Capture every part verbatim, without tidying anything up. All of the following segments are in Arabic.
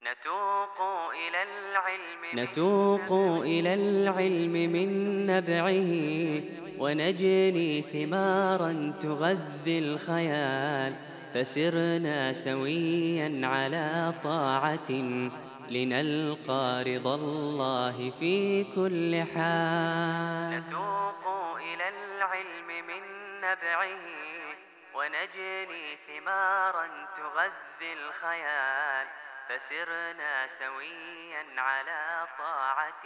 نتوق إلى العلم نتوق إلى العلم من نبعه، ونجني ثمارا تغذي الخيال. فسرنا سويا على طاعة، لنلقى رضا الله في كل حال. نتوق إلى العلم من نبعه، ونجني ثمارا تغذي الخيال. فسرنا سويا على طاعة،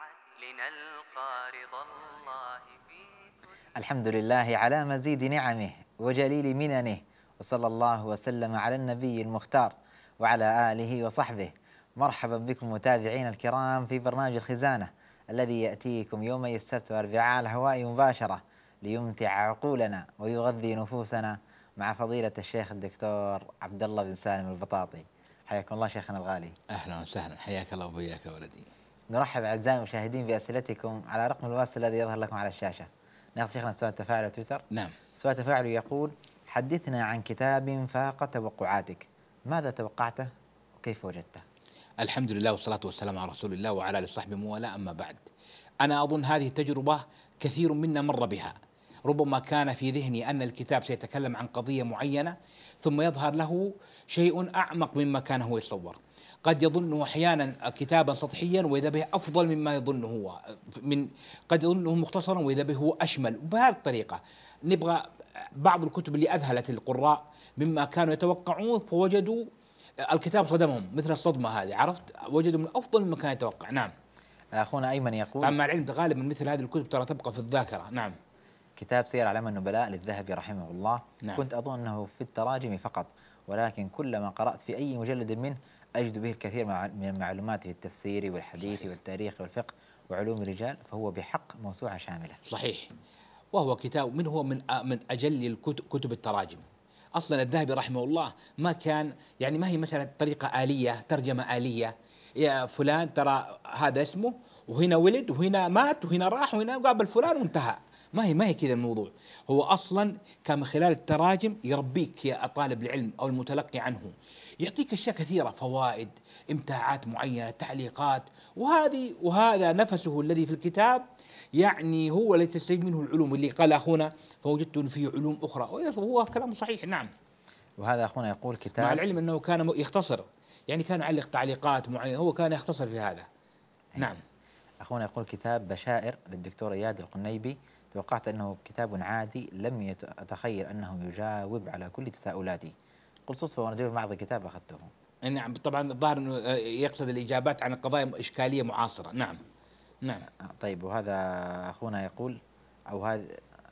لنلقى رضا الله في كل. الحمد لله على مزيد نعمه وجليل مننه، وصلى الله وسلم على النبي المختار وعلى آله وصحبه. مرحبا بكم متابعين الكرام في برنامج الخزانة الذي يأتيكم يومي السبت والأربعاء على الهواء مباشرة، ليمتع عقولنا ويغذي نفوسنا، مع فضيلة الشيخ الدكتور عبد الله بن سالم البطاطي. حياكم الله شيخنا الغالي. أهلا وسهلا، حياك الله وبياك يا ولدي. نرحب أعزائي المشاهدين بأسئلتكم على رقم الواتس الذي يظهر لكم على الشاشة. ناخذ شيخنا سؤال التفاعل على تويتر. نعم. سؤال التفاعل يقول: حدثنا عن كتاب فاق توقعاتك، ماذا توقعته وكيف وجدته؟ الحمد لله والصلاة والسلام على رسول الله وعلى آله وصحبه ولا أما بعد. أنا أظن هذه التجربة كثير منا مر بها. ربما كان في ذهني أن الكتاب سيتكلم عن قضية معينة، ثم يظهر له شيء أعمق مما كان هو يتصور. قد يظنه أحيانا كتابا سطحيا وإذا به أفضل مما يظنه هو، من قد يظنه مختصرا وإذا به هو أشمل. وبهذه الطريقة نبغى بعض الكتب اللي أذهلت القراء مما كانوا يتوقعون، فوجدوا الكتاب صدمهم مثل الصدمة هذه، عرفت، وجدوا من أفضل مما كان يتوقع. نعم. أخونا أيمن يقول: طبعا مع العلم غالبا مثل هذه الكتب ترى تبقى في الذاكرة. نعم. كتاب سير أعلام النبلاء للذهبي رحمه الله. نعم. كنت أظن أنه في التراجم فقط، ولكن كلما قرأت في أي مجلد منه أجد به الكثير من المعلومات في التفسير والحديث صحيح. والتاريخ والفقه وعلوم الرجال، فهو بحق موسوعة شاملة. صحيح. وهو كتاب من هو من من أجل الكتب كتب التراجم. أصلا الذهبي رحمه الله ما كان يعني ما هي مثلا طريقة آلية، ترجمة آلية، يا فلان ترى هذا اسمه وهنا ولد وهنا مات وهنا راح وهنا قابل فلان وانتهى. ما هي ما هي كذا الموضوع. هو أصلا كان من خلال التراجم يربيك يا طالب العلم أو المتلقي عنه، يعطيك أشياء كثيرة، فوائد، امتاعات معينة، تعليقات، وهذه وهذا نفسه الذي في الكتاب، يعني هو الذي تستفيد منه العلوم اللي قال أخونا فوجدت فيه علوم أخرى، وهو كلام صحيح. نعم. وهذا أخونا يقول: كتاب، مع العلم أنه كان يختصر، يعني كان يعلق تعليقات معينة، هو كان يختصر في هذا. نعم. أخونا يقول: كتاب بشائر للدكتور إياد القنيبي، توقعت أنه كتاب عادي، لم يت- أتخيل أنه يجاوب على كل تساؤلاتي. قل صدفة وأنا جايب بعض الكتاب أخذته. نعم طبعا الظاهر أنه يقصد الإجابات عن قضايا إشكالية معاصرة. نعم. نعم. طيب، وهذا أخونا يقول، أو هذا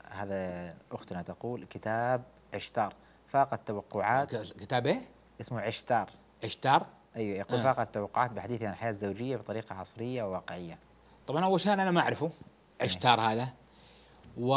هذا أختنا تقول: كتاب عشتار فاق التوقعات. كتاب إيه؟ اسمه عشتار. عشتار. أيوة، يقول: آه. فاق التوقعات بحديث عن الحياة الزوجية بطريقة عصرية وواقعية. طبعا أول شيء أنا ما أعرفه عشتار هذا، و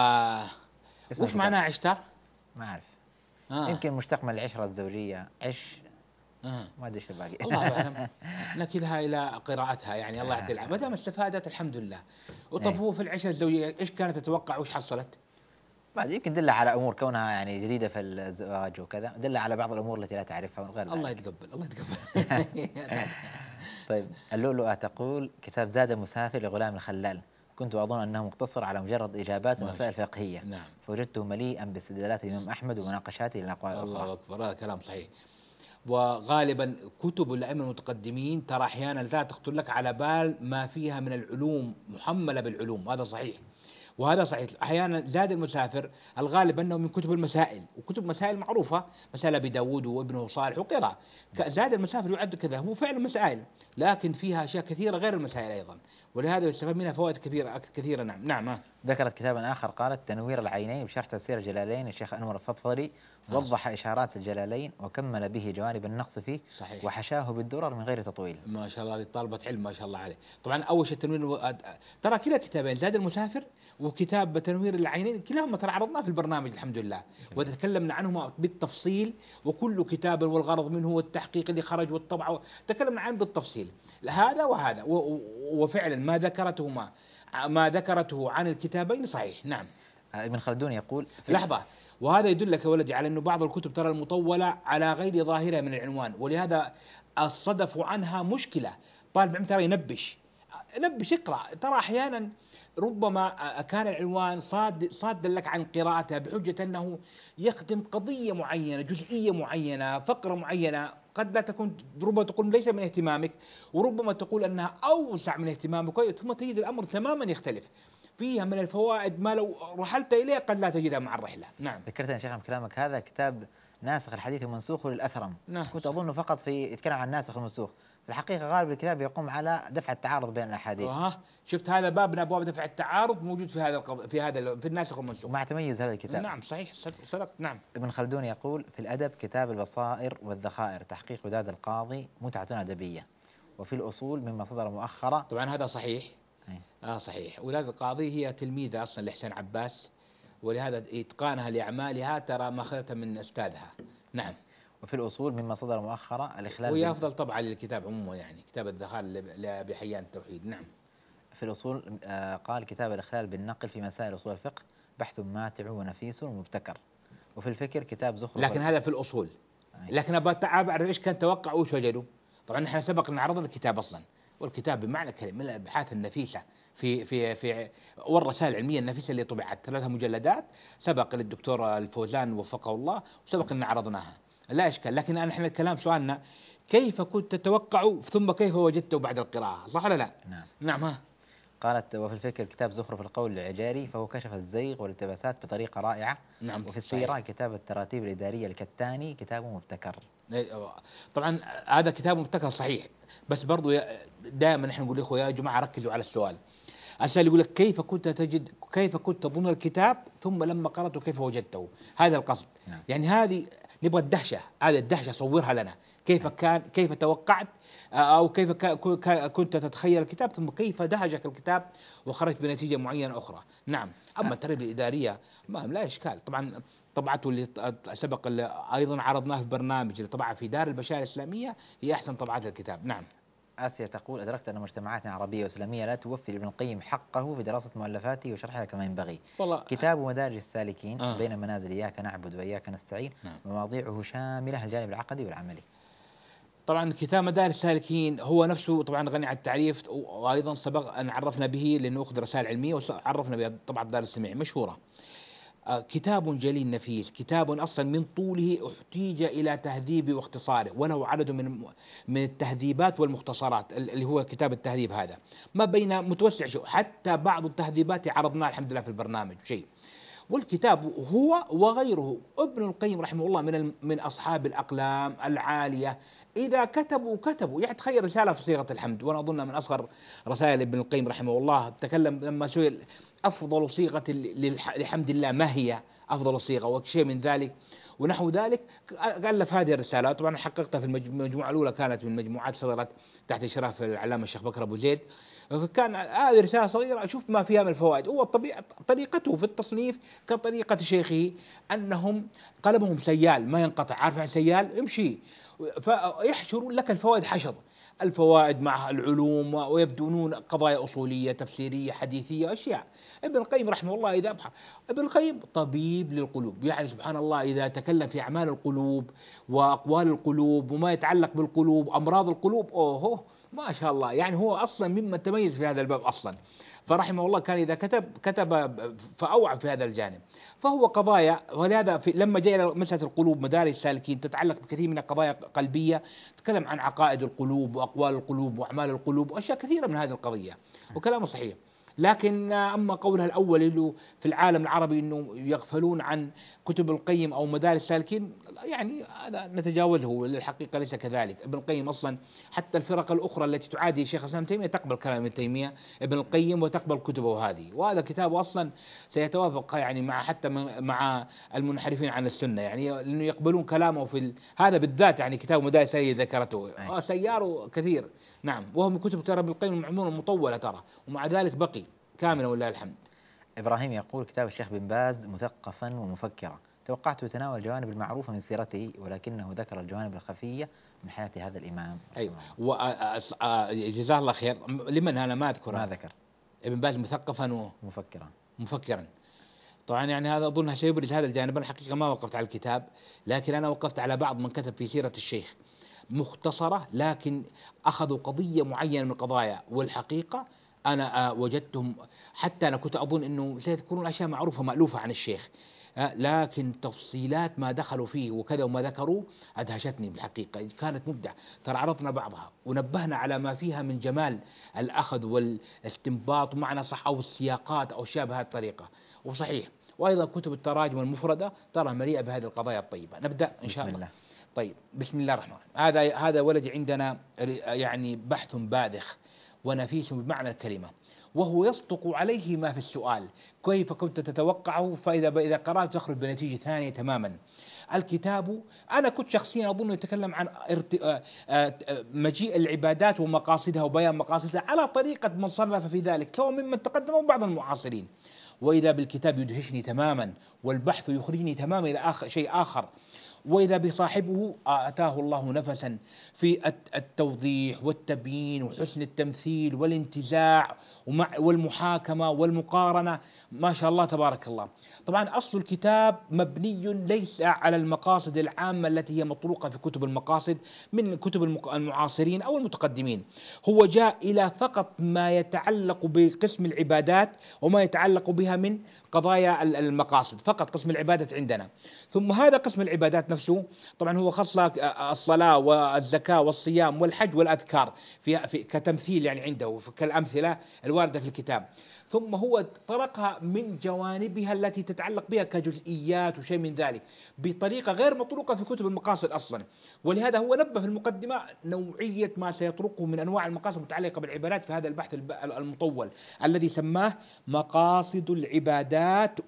اسم وش الكتاب معناه عشتار؟ ما أعرف. آه. يمكن مشتق من العشرة الزوجية، عش، آه. ما أدري إيش الباقي. الله أعلم. نكلها إلى قراءتها، يعني الله يعطي العافية، ما دام استفادت الحمد لله. وطب إيه. هو في العشرة الزوجية إيش كانت تتوقع وإيش حصلت؟ ما أدري، يمكن دل على أمور كونها يعني جديدة في الزواج وكذا، دل على بعض الأمور التي لا تعرفها وغير الله ذلك. يتقبل، الله يتقبل. طيب، اللؤلؤة تقول: كتاب زاد مسافر لغلام الخلال، كنت أظن أنه مقتصر على مجرد إجابات ما ومسائل شاء فقهية، الله. نعم. فوجدته مليئا باستدلالات الإمام أحمد ومناقشاته للأقوال الله الأخرى. أكبر، هذا كلام صحيح. وغالبا كتب الأئمة المتقدمين ترى أحيانا لا تخطر لك على بال ما فيها من العلوم، محملة بالعلوم، هذا صحيح. وهذا صحيح. أحيانا زاد المسافر الغالب أنه من كتب المسائل، وكتب مسائل معروفة، مسألة أبي داود وابنه صالح وقراء. زاد المسافر يعد كذا، هو فعلا مسائل لكن فيها أشياء كثيرة غير المسائل أيضا، ولهذا يستفاد منها فوائد كثيرة كثيرة. نعم. نعم. ذكرت كتابا آخر قالت: تنوير العينين بشرح تفسير الجلالين الشيخ أنور الفضفضري، وضح إشارات الجلالين وكمل به جوانب النقص فيه، صحيح. وحشاه بالدرر من غير تطويل. ما شاء الله، هذه طالبة علم ما شاء الله عليه. طبعا أول شيء تنوير، ترى كلا الكتابين زاد المسافر وكتاب تنوير العينين كلاهما ترى عرضناه في البرنامج الحمد لله، وتكلمنا عنهما بالتفصيل، وكل كتاب والغرض منه والتحقيق اللي خرج والطبعة تكلمنا عنه بالتفصيل، هذا وهذا. وفعلا ما ذكرته ما ما ذكرته عن الكتابين صحيح. نعم. ابن خلدون يقول: لحظة، وهذا يدلك يا ولدي على أنه بعض الكتب ترى المطولة على غير ظاهرها من العنوان، ولهذا الصدف عنها مشكلة. طالب العلم ترى ينبش نبش اقرأ، ترى أحيانا ربما كان العنوان صاد صادا لك عن قراءتها بحجة أنه يخدم قضية معينة، جزئية معينة، فقرة معينة، قد لا تكون، ربما تقول ليس من اهتمامك، وربما تقول أنها أوسع من اهتمامك، ثم تجد الأمر تماما يختلف. فيها من الفوائد ما لو رحلت إليه قد لا تجدها مع الرحلة. نعم. ذكرت يا شيخ من كلامك هذا كتاب ناسخ الحديث المنسوخ للأثرم. نعم. كنت أظنه فقط في يتكلم عن الناسخ والمنسوخ، في الحقيقة غالب الكتاب يقوم على دفع التعارض بين الأحاديث. ها شفت هذا باب من أبواب دفع التعارض موجود في هذا القض... في هذا في الناسخ والمنسوخ. ومع تميز هذا الكتاب. نعم صحيح صدقت. نعم. ابن خلدون يقول في الأدب كتاب البصائر والذخائر تحقيق وداد القاضي متعة أدبية، وفي الأصول مما صدر مؤخرا. طبعا هذا صحيح. أي. آه صحيح. ولاد القاضي هي تلميذة أصلا لحسين عباس، ولهذا إتقانها لأعمالها ترى ما أخذتها من أستاذها. نعم. وفي الأصول مما صدر مؤخرا الإخلال، وهي أفضل طبعا للكتاب عموما، يعني كتاب الذخائر لأبي حيان التوحيد. نعم. في الأصول آه قال كتاب الإخلال بالنقل في مسائل أصول الفقه بحث ماتع ونفيس ومبتكر. وفي الفكر كتاب زخرف. لكن هذا في الأصول. أي. لكن أبغى أعرف إيش كان توقع وإيش وجدوا. طبعا نحن سبق أن عرضنا الكتاب أصلا، والكتاب بمعنى كلمة من الأبحاث النفيسة في في في والرسائل العلمية النفيسة اللي طبعت ثلاثة مجلدات، سبق للدكتور الفوزان وفقه الله وسبق أن عرضناها، لا إشكال. لكن نحن الكلام سؤالنا كيف كنت تتوقع ثم كيف وجدته بعد القراءة، صح ولا لا؟ نعم. نعم. ها. قالت وفي الفكر كتاب زخرف القول العجاري فهو كشف الزيغ والالتباسات بطريقة رائعة. نعم. وفي السيرة كتاب التراتيب الإدارية الكتاني كتاب مبتكر. طبعا هذا كتاب مبتكر صحيح، بس برضو دائما نحن نقول لإخوة يا جماعة ركزوا على السؤال. السؤال يقول لك كيف كنت تجد، كيف كنت تظن الكتاب ثم لما قرأته كيف وجدته، هذا القصد. نعم. يعني هذه نبغى الدهشة، هذه الدهشة صورها لنا، كيف كان، كيف توقعت أو كيف كنت تتخيل الكتاب ثم كيف دهجك الكتاب وخرجت بنتيجة معينة أخرى. نعم. أما التربية الإدارية ما لا إشكال. طبعا طبعته اللي سبق اللي أيضا عرضناه في برنامج اللي طبعه في دار البشائر الإسلامية هي أحسن طبعات الكتاب. نعم. آسيا تقول أدركت أن مجتمعاتنا عربية وإسلامية لا توفي لابن القيم حقه في دراسة مؤلفاته وشرحها كما ينبغي. والله كتاب مدارج السالكين آه. بين منازل إياك نعبد وإياك نستعين. نعم. مواضيعه شاملة الجانب العقدي والعملي. طبعا كتاب مدارج السالكين هو نفسه طبعا غني عن التعريف، وأيضا سبق أن عرفنا به لأنه أخذ رسائل علمية وعرفنا به طبعا دار السميع مشهورة. كتاب جليل نفيس، كتاب أصلا من طوله احتيج إلى تهذيب واختصاره، وله عدد من من التهذيبات والمختصرات اللي هو كتاب التهذيب هذا ما بين متوسع شو، حتى بعض التهذيبات عرضناها الحمد لله في البرنامج شيء. والكتاب هو وغيره ابن القيم رحمه الله من من أصحاب الأقلام العالية، إذا كتبوا كتبوا يعني تخيل رسالة في صيغة الحمد، وأنا أظن من أصغر رسائل ابن القيم رحمه الله. تكلم لما سئل أفضل صيغة لحمد الله ما هي أفضل صيغة وشيء من ذلك ونحو ذلك، ألف هذه الرسالة. طبعا حققتها في المجموعة الأولى، كانت من مجموعات صدرت تحت إشراف العلامة الشيخ بكر أبو زيد، فكان هذه رسالة صغيرة أشوف ما فيها من الفوائد. هو الطبيعة طريقته في التصنيف كطريقة شيخه، أنهم قلمهم سيال ما ينقطع، عارف عن سيال يمشي، فيحشرون لك الفوائد حشر الفوائد مع العلوم، ويبدونون قضايا أصولية تفسيرية حديثية أشياء. ابن القيم رحمه الله إذا أبحر ابن القيم طبيب للقلوب، يعني سبحان الله إذا تكلم في أعمال القلوب وأقوال القلوب وما يتعلق بالقلوب أمراض القلوب أوه ما شاء الله، يعني هو أصلا ممن تميز في هذا الباب أصلا. فرحمه الله كان إذا كتب كتب فأوعى في هذا الجانب. فهو قضايا، ولهذا في لما جاء إلى مسألة القلوب مدارج السالكين تتعلق بكثير من القضايا قلبية، تكلم عن عقائد القلوب وأقوال القلوب وأعمال القلوب وأشياء كثيرة من هذه القضية، وكلامه صحيح. لكن أما قولها الأول اللي في العالم العربي أنه يغفلون عن كتب القيم أو مدارج السالكين، يعني هذا نتجاوزه، للحقيقة ليس كذلك. ابن القيم أصلا حتى الفرق الأخرى التي تعادي شيخ الإسلام تيمية تقبل كلام ابن تيمية ابن القيم وتقبل كتبه هذه، وهذا كتابه أصلا سيتوافق يعني مع حتى مع المنحرفين عن السنة، يعني لأنه يقبلون كلامه في ال... هذا بالذات، يعني كتاب مدارج السالكين ذكرته آه سياره كثير. نعم. وهو من كتب ترى ابن القيم المعمولة مطولة ترى، ومع ذلك بقي كاملا ولله الحمد. إبراهيم يقول كتاب الشيخ بن باز مثقفا ومفكرا، توقعت يتناول الجوانب المعروفة من سيرته ولكنه ذكر الجوانب الخفية من حياة هذا الإمام. أيوة. وجزاه الله خير. لمن أنا ما أذكر ما ذكر ابن باز مثقفا ومفكرا ومفكرا. طبعا يعني هذا أظنها سيبرز هذا الجانب. أنا الحقيقة ما وقفت على الكتاب، لكن أنا وقفت على بعض من كتب في سيرة الشيخ مختصرة، لكن أخذوا قضية معينة من القضايا، والحقيقة أنا وجدتهم، حتى أنا كنت أظن أنه سيذكرون أشياء معروفة مألوفة عن الشيخ، لكن تفصيلات ما دخلوا فيه وكذا وما ذكروا أدهشتني بالحقيقة، كانت مبدع. ترى عرضنا بعضها ونبهنا على ما فيها من جمال الأخذ والاستنباط معنى صح، أو السياقات أو أشياء بهذه الطريقة. وصحيح، وأيضا كتب التراجم المفردة ترى مليئة بهذه القضايا الطيبة. نبدأ إن شاء الله. الله. طيب، بسم الله الرحمن الرحيم. هذا هذا ولدي عندنا يعني بحث باذخ ونفيس بمعنى الكلمة، وهو يصدق عليه ما في السؤال كيف كنت تتوقعه، فإذا إذا قرأت تخرج بنتيجة ثانية تماما. الكتاب أنا كنت شخصيا أظن يتكلم عن مجيء العبادات ومقاصدها وبيان مقاصدها على طريقة من صنف في ذلك، سواء ممن تقدم بعض المعاصرين. وإذا بالكتاب يدهشني تماما، والبحث يخرجني تماما إلى آخر شيء آخر. وإذا بصاحبه آتاه الله نفسا في التوضيح والتبيين وحسن التمثيل والانتزاع والمحاكمة والمقارنة، ما شاء الله تبارك الله. طبعا أصل الكتاب مبني ليس على المقاصد العامة التي هي مطروقة في كتب المقاصد من كتب المعاصرين أو المتقدمين، هو جاء إلى فقط ما يتعلق بقسم العبادات وما يتعلق بها من قضايا المقاصد، فقط قسم العبادات عندنا. ثم هذا قسم العبادات نفسه طبعا هو خص الصلاة والزكاة والصيام والحج والأذكار في, في كتمثيل يعني عنده كالأمثلة الواردة في الكتاب، ثم هو طرقها من جوانبها التي تتعلق بها كجزئيات وشيء من ذلك بطريقة غير مطروقة في كتب المقاصد أصلا. ولهذا هو نبه في المقدمة نوعية ما سيطرقه من أنواع المقاصد المتعلقة بالعبادات في هذا البحث المطول الذي سماه مقاصد العبادات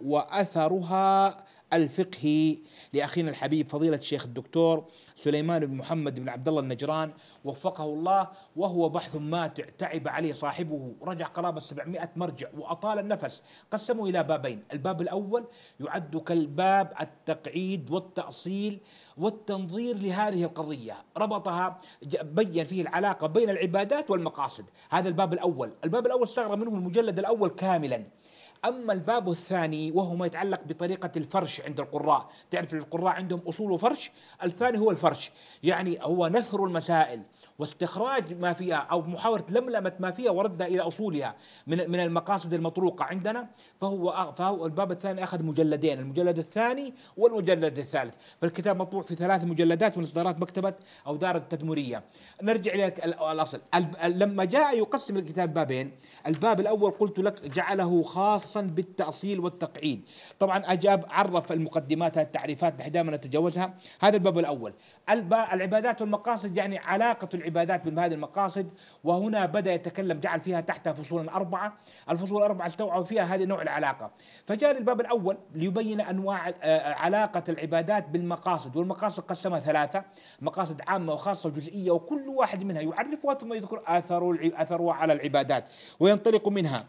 وأثرها الفقهي لأخينا الحبيب فضيلة الشيخ الدكتور سليمان بن محمد بن عبد الله النجران وفقه الله. وهو بحث ماتع تعب عليه صاحبه، رجع قرابة سبعمائة مرجع وأطال النفس. قسموا إلى بابين، الباب الأول يعد كالباب التقعيد والتأصيل والتنظير لهذه القضية، ربطها بين فيه العلاقة بين العبادات والمقاصد. هذا الباب الأول. الباب الأول استغرق منه المجلد الأول كاملا. أما الباب الثاني وهو ما يتعلق بطريقة الفرش عند القراء، تعرف القراء عندهم أصول وفرش، الثاني هو الفرش، يعني هو نثر المسائل واستخراج ما فيها أو محاولة لملمة ما فيها وردها إلى أصولها من من المقاصد المطروقة عندنا. فهو فهو الباب الثاني أخذ مجلدين، المجلد الثاني والمجلد الثالث، فالكتاب مطبوع في ثلاث مجلدات من إصدارات مكتبة أو دار التدمرية. نرجع إلى الأصل. لما جاء يقسم الكتاب بابين، الباب الأول قلت لك جعله خاصا بالتأصيل والتقعيد، طبعا أجاب عرف المقدمات التعريفات دائما نتجاوزها. هذا الباب الأول. العبادات والمقاصد يعني علاقة العبادات بهذه المقاصد، وهنا بدأ يتكلم جعل فيها تحتها فصولا أربعة، الفصول الأربعة استوعبوا فيها هذه نوع العلاقة. فجاء الباب الأول ليبين أنواع علاقة العبادات بالمقاصد، والمقاصد قسمها ثلاثة، مقاصد عامة وخاصة وجزئية، وكل واحد منها يعرفها ثم يذكر أثره على العبادات وينطلق منها.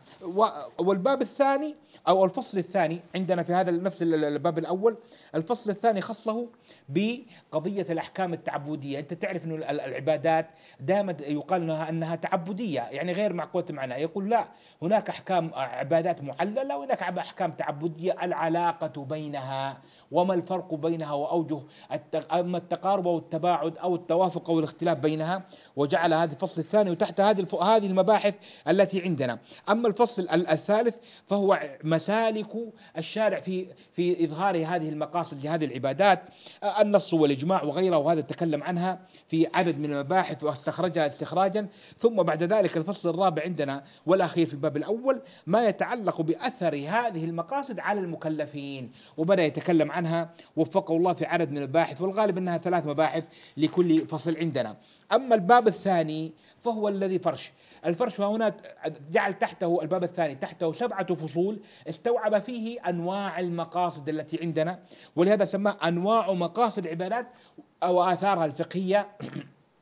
والباب الثاني أو الفصل الثاني عندنا في هذا نفس الباب الأول، الفصل الثاني خصه بقضية الأحكام التعبدية. أنت تعرف أن العبادات دائما يقال أنها, أنها تعبدية، يعني غير معقولة معناها. يقول لا، هناك أحكام عبادات معللة وهناك أحكام تعبدية، العلاقة بينها وما الفرق بينها وأوجه أما التقارب أو التباعد أو التوافق أو الاختلاف بينها. وجعل هذا الفصل الثاني وتحت هذه هذه المباحث التي عندنا. أما الفصل الثالث فهو مسالك الشارع في في إظهار هذه المقاصد لهذه العبادات، النص والإجماع وغيره، وهذا تكلم عنها في عدد من المباحث واستخرجها استخراجا. ثم بعد ذلك الفصل الرابع عندنا والأخير في الباب الأول ما يتعلق بأثر هذه المقاصد على المكلفين، وبدأ يتكلم عنها وفقه الله في عدد من المباحث، والغالب أنها ثلاث مباحث لكل فصل عندنا. أما الباب الثاني فهو الذي فرش الفرش، وهنا جعل تحته الباب الثاني تحته سبعة فصول استوعب فيه أنواع المقاصد التي عندنا، ولهذا سماه أنواع مقاصد العبادات أو آثارها الفقهية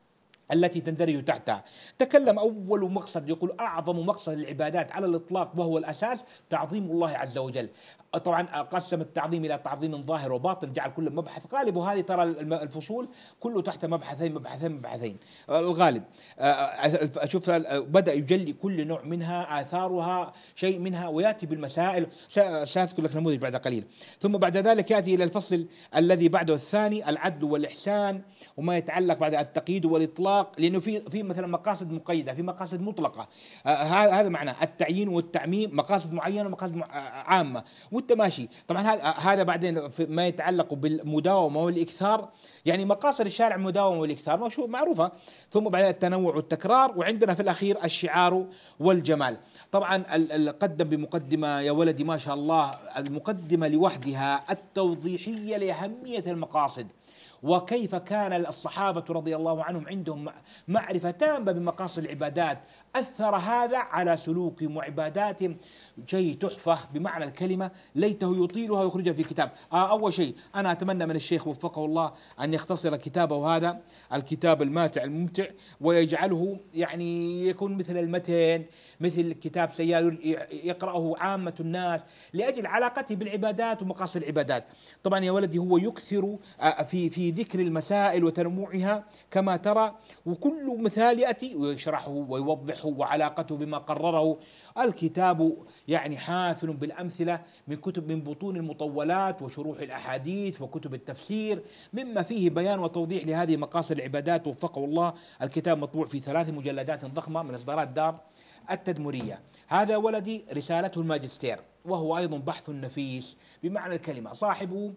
التي تندرج تحتها. تكلم أول مقصد، يقول أعظم مقصد العبادات على الإطلاق وهو الأساس تعظيم الله عز وجل. طبعا قسم التعظيم إلى تعظيم ظاهر وباطن، جعل كل مبحث غالب، وهذه ترى الفصول كله تحت مبحثين مبحثين مبحثين الغالب. أشوف بدأ يجلي كل نوع منها آثارها شيء منها ويأتي بالمسائل، سأذكر لك نموذج بعد قليل. ثم بعد ذلك يأتي إلى الفصل الذي بعده الثاني، العدل والإحسان وما يتعلق بعد التقييد والإطلاق، لأنه في في مثلا مقاصد مقيدة، في مقاصد مطلقة، هذا هذا معناه التعيين والتعميم، مقاصد معينة ومقاصد عامة والتماشي. طبعا هذا بعدين ما يتعلق بالمداومة والإكثار، يعني مقاصد الشارع المداومة والإكثار معروفة. ثم بعدين التنوع والتكرار، وعندنا في الأخير الشعار والجمال. طبعا قدم بمقدمة يا ولدي ما شاء الله، المقدمة لوحدها التوضيحية لأهمية المقاصد، وكيف كان الصحابة رضي الله عنهم عندهم معرفة تامة بمقاصد العبادات، أثر هذا على سلوكهم وعباداتهم شيء تحفة بمعنى الكلمة، ليته يطيلها ويخرجها في كتاب. آه أول شيء أنا أتمنى من الشيخ وفقه الله أن يختصر كتابه هذا الكتاب الماتع الممتع، ويجعله يعني يكون مثل المتن، مثل كتاب سيار يقرأه عامة الناس لأجل علاقته بالعبادات ومقاصد العبادات. طبعا يا ولدي هو يكثر في في ذكر المسائل وتنوعها كما ترى، وكل مثال يأتي ويشرحه ويوضحه وعلاقته بما قرره الكتاب، يعني حافل بالأمثلة من كتب من بطون المطولات وشروح الأحاديث وكتب التفسير، مما فيه بيان وتوضيح لهذه مقاصد العبادات وفقه الله. الكتاب مطبوع في ثلاث مجلدات ضخمة من إصدارات دار التدمرية. هذا ولدي رسالته الماجستير، وهو أيضا بحث نفيس بمعنى الكلمة. صاحبه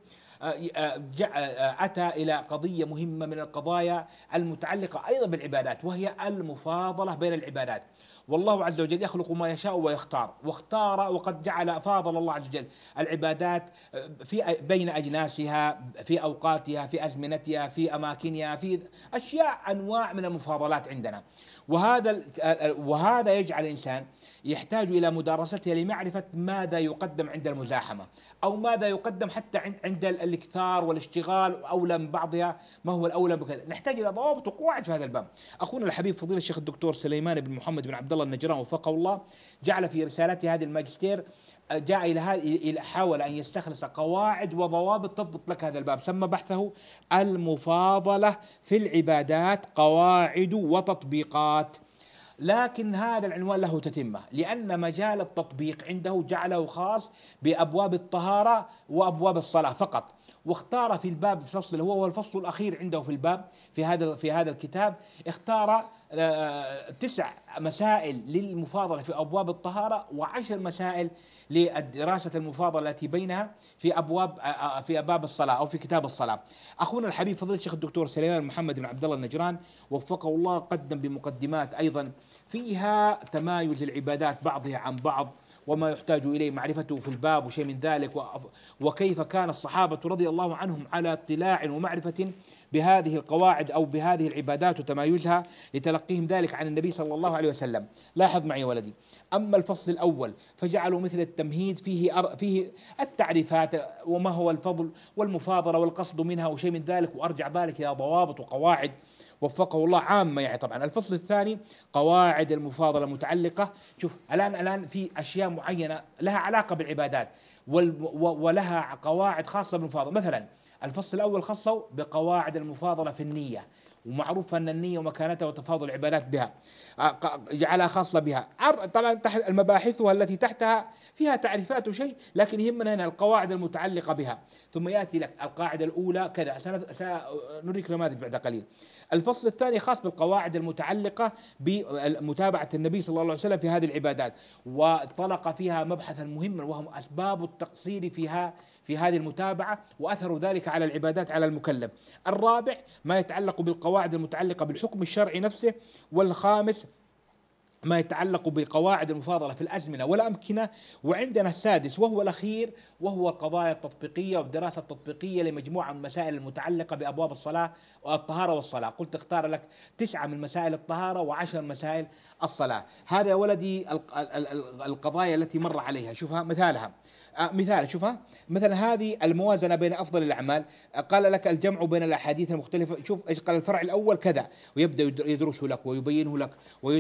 أتى إلى قضية مهمة من القضايا المتعلقة أيضا بالعبادات، وهي المفاضلة بين العبادات. والله عز وجل يخلق ما يشاء ويختار، واختار وقد جعل فاضل الله عز وجل العبادات في بين أجناسها، في أوقاتها، في أزمنتها، في أماكنها، في أشياء أنواع من المفاضلات عندنا. وهذا وهذا يجعل الإنسان يحتاج إلى مدارستها لمعرفة ماذا يقدم عند المزاحمة، أو ماذا يقدم حتى عند الاكثار والاشتغال، أولى من بعضها ما هو الأولى بكذا. نحتاج إلى ضوابط وقواعد في هذا الباب. أخونا الحبيب فضيلة الشيخ الدكتور سليمان بن محمد بن عبد الله النجران وفقه الله جعل في رسالته هذه الماجستير، جاء إلى حاول أن يستخلص قواعد وضوابط تضبط لك هذا الباب، سمى بحثه المفاضلة في العبادات قواعد وتطبيقات. لكن هذا العنوان له تتمة، لأن مجال التطبيق عنده جعله خاص بأبواب الطهارة وأبواب الصلاة فقط، واختار في الباب الفصل هو الفصل الأخير عنده في الباب في هذا في هذا الكتاب، اختار تسع مسائل للمفاضلة في أبواب الطهارة، وعشر مسائل لدراسة المفاضلة التي بينها في أبواب في أبواب الصلاة أو في كتاب الصلاة. أخونا الحبيب فضيلة الشيخ الدكتور سليمان محمد بن عبد الله النجران وفقه الله قدم بمقدمات أيضا فيها تمايز العبادات بعضها عن بعض، وما يحتاج إليه معرفته في الباب وشيء من ذلك، وكيف كان الصحابة رضي الله عنهم على اطلاع ومعرفة بهذه القواعد أو بهذه العبادات وتمايزها لتلقيهم ذلك عن النبي صلى الله عليه وسلم. لاحظ معي ولدي، أما الفصل الأول فجعلوا مثل التمهيد فيه أر... فيه التعريفات وما هو الفضل والمفاضلة والقصد منها وشيء من ذلك، وأرجع ذلك إلى ضوابط وقواعد وفقه الله عامة. يعني طبعا الفصل الثاني قواعد المفاضلة متعلقة، شوف الآن الآن في أشياء معينة لها علاقة بالعبادات وال... ولها قواعد خاصة بالمفاضلة. مثلا الفصل الأول خصه بقواعد المفاضلة في النية، ومعروف أن النية ومكانتها وتفاضل العبادات بها جعلها خاصة بها. طبعا تحت المباحثها التي تحتها فيها تعريفات وشيء، لكن يهمنا هنا القواعد المتعلقة بها. ثم يأتي لك القاعدة الأولى كذا، سنريك نماذج بعد قليل. الفصل الثاني خاص بالقواعد المتعلقة بمتابعة النبي صلى الله عليه وسلم في هذه العبادات، وطلق فيها مبحثا مهما وهم أسباب التقصير فيها في هذه المتابعة وأثر ذلك على العبادات على المكلف. الرابع ما يتعلق بالقواعد المتعلقة بالحكم الشرعي نفسه. والخامس ما يتعلق بقواعد المفاضلة في الأزمنة والأمكنة. وعندنا السادس وهو الأخير وهو القضايا التطبيقية والدراسة التطبيقية لمجموعة من المسائل المتعلقة بأبواب الصلاة والطهارة والصلاة. قلت اختار لك تسعة من مسائل الطهارة وعشر مسائل الصلاة. هذا يا ولدي القضايا التي مر عليها. شوفها مثالها آه مثال شوفها مثلا هذه الموازنة بين أفضل الأعمال، آه قال لك الجمع بين الأحاديث المختلفة، شوف إيش قال الفرع الأول كذا، ويبدأ يدرسه لك ويبينه لك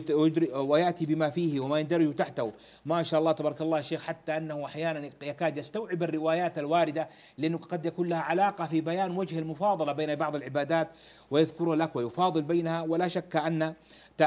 ويأتي بما فيه وما يندرج تحته. ما شاء الله تبارك الله الشيخ، حتى أنه أحيانا يكاد يستوعب الروايات الواردة، لأنه قد يكون لها علاقة في بيان وجه المفاضلة بين بعض العبادات ويذكر لك ويفاضل بينها. ولا شك أن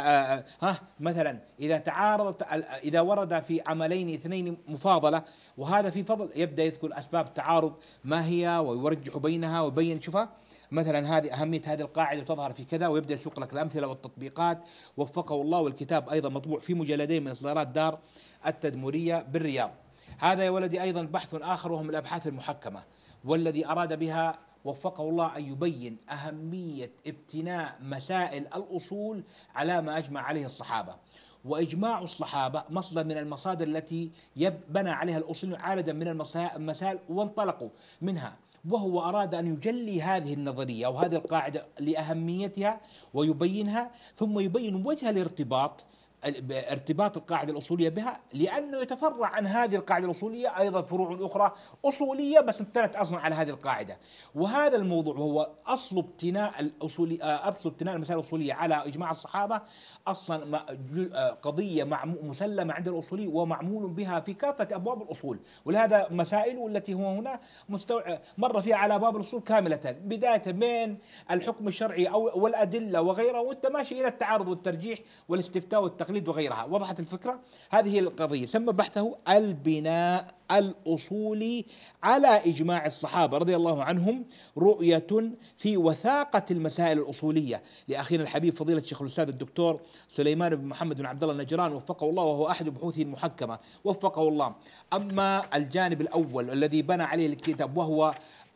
ها مثلا إذا تعارضت، إذا ورد في عملين اثنين مفاضلة وهذا في فضل، يبدأ يذكر أسباب التعارض ما هي ويرجح بينها ويبين. شوفها مثلا هذه أهمية هذه القاعدة تظهر في كذا، ويبدأ يسوق لك الأمثلة والتطبيقات وفقه الله. والكتاب أيضا مطبوع في مجلدين من إصدارات دار التدمرية بالرياض. هذا يا ولدي أيضا بحث آخر وهم الأبحاث المحكمة، والذي أراد بها وفقه الله أن يبين أهمية ابتناء مسائل الأصول على ما أجمع عليه الصحابة. وإجماع الصحابة مصدر من المصادر التي بنى عليها الأصول عددا من المسائل وانطلقوا منها، وهو أراد أن يجلي هذه النظرية وهذه القاعدة لأهميتها ويبينها، ثم يبين وجه الارتباط ارتباط القاعدة الأصولية بها، لأنه يتفرع عن هذه القاعدة الأصولية أيضا فروع أخرى أصولية بس ابتنت أصلا على هذه القاعدة. وهذا الموضوع هو أصل ابتناء الأصولي أصل ابتناء المسائل الأصولية على إجماع الصحابة، أصلا قضية مسلمة عند الأصولي ومعمول بها في كافة أبواب الأصول. ولهذا مسائل التي هو هنا مستوع مر فيها على باب الأصول كاملة، بداية من الحكم الشرعي أو والأدلة وغيرها، وأنت ماشي إلى التعارض والترجيح والاستفتاء والتقليد وغيرها. وضحت الفكرة؟ هذه هي القضية. سمى بحثه البناء الأصولي على إجماع الصحابة رضي الله عنهم، رؤية في وثاقة المسائل الأصولية لأخينا الحبيب فضيلة الشيخ الأستاذ الدكتور سليمان بن محمد بن عبد الله النجران وفقه الله، وهو أحد بحوثه المحكمة وفقه الله. أما الجانب الأول الذي بنى عليه الكتاب وهو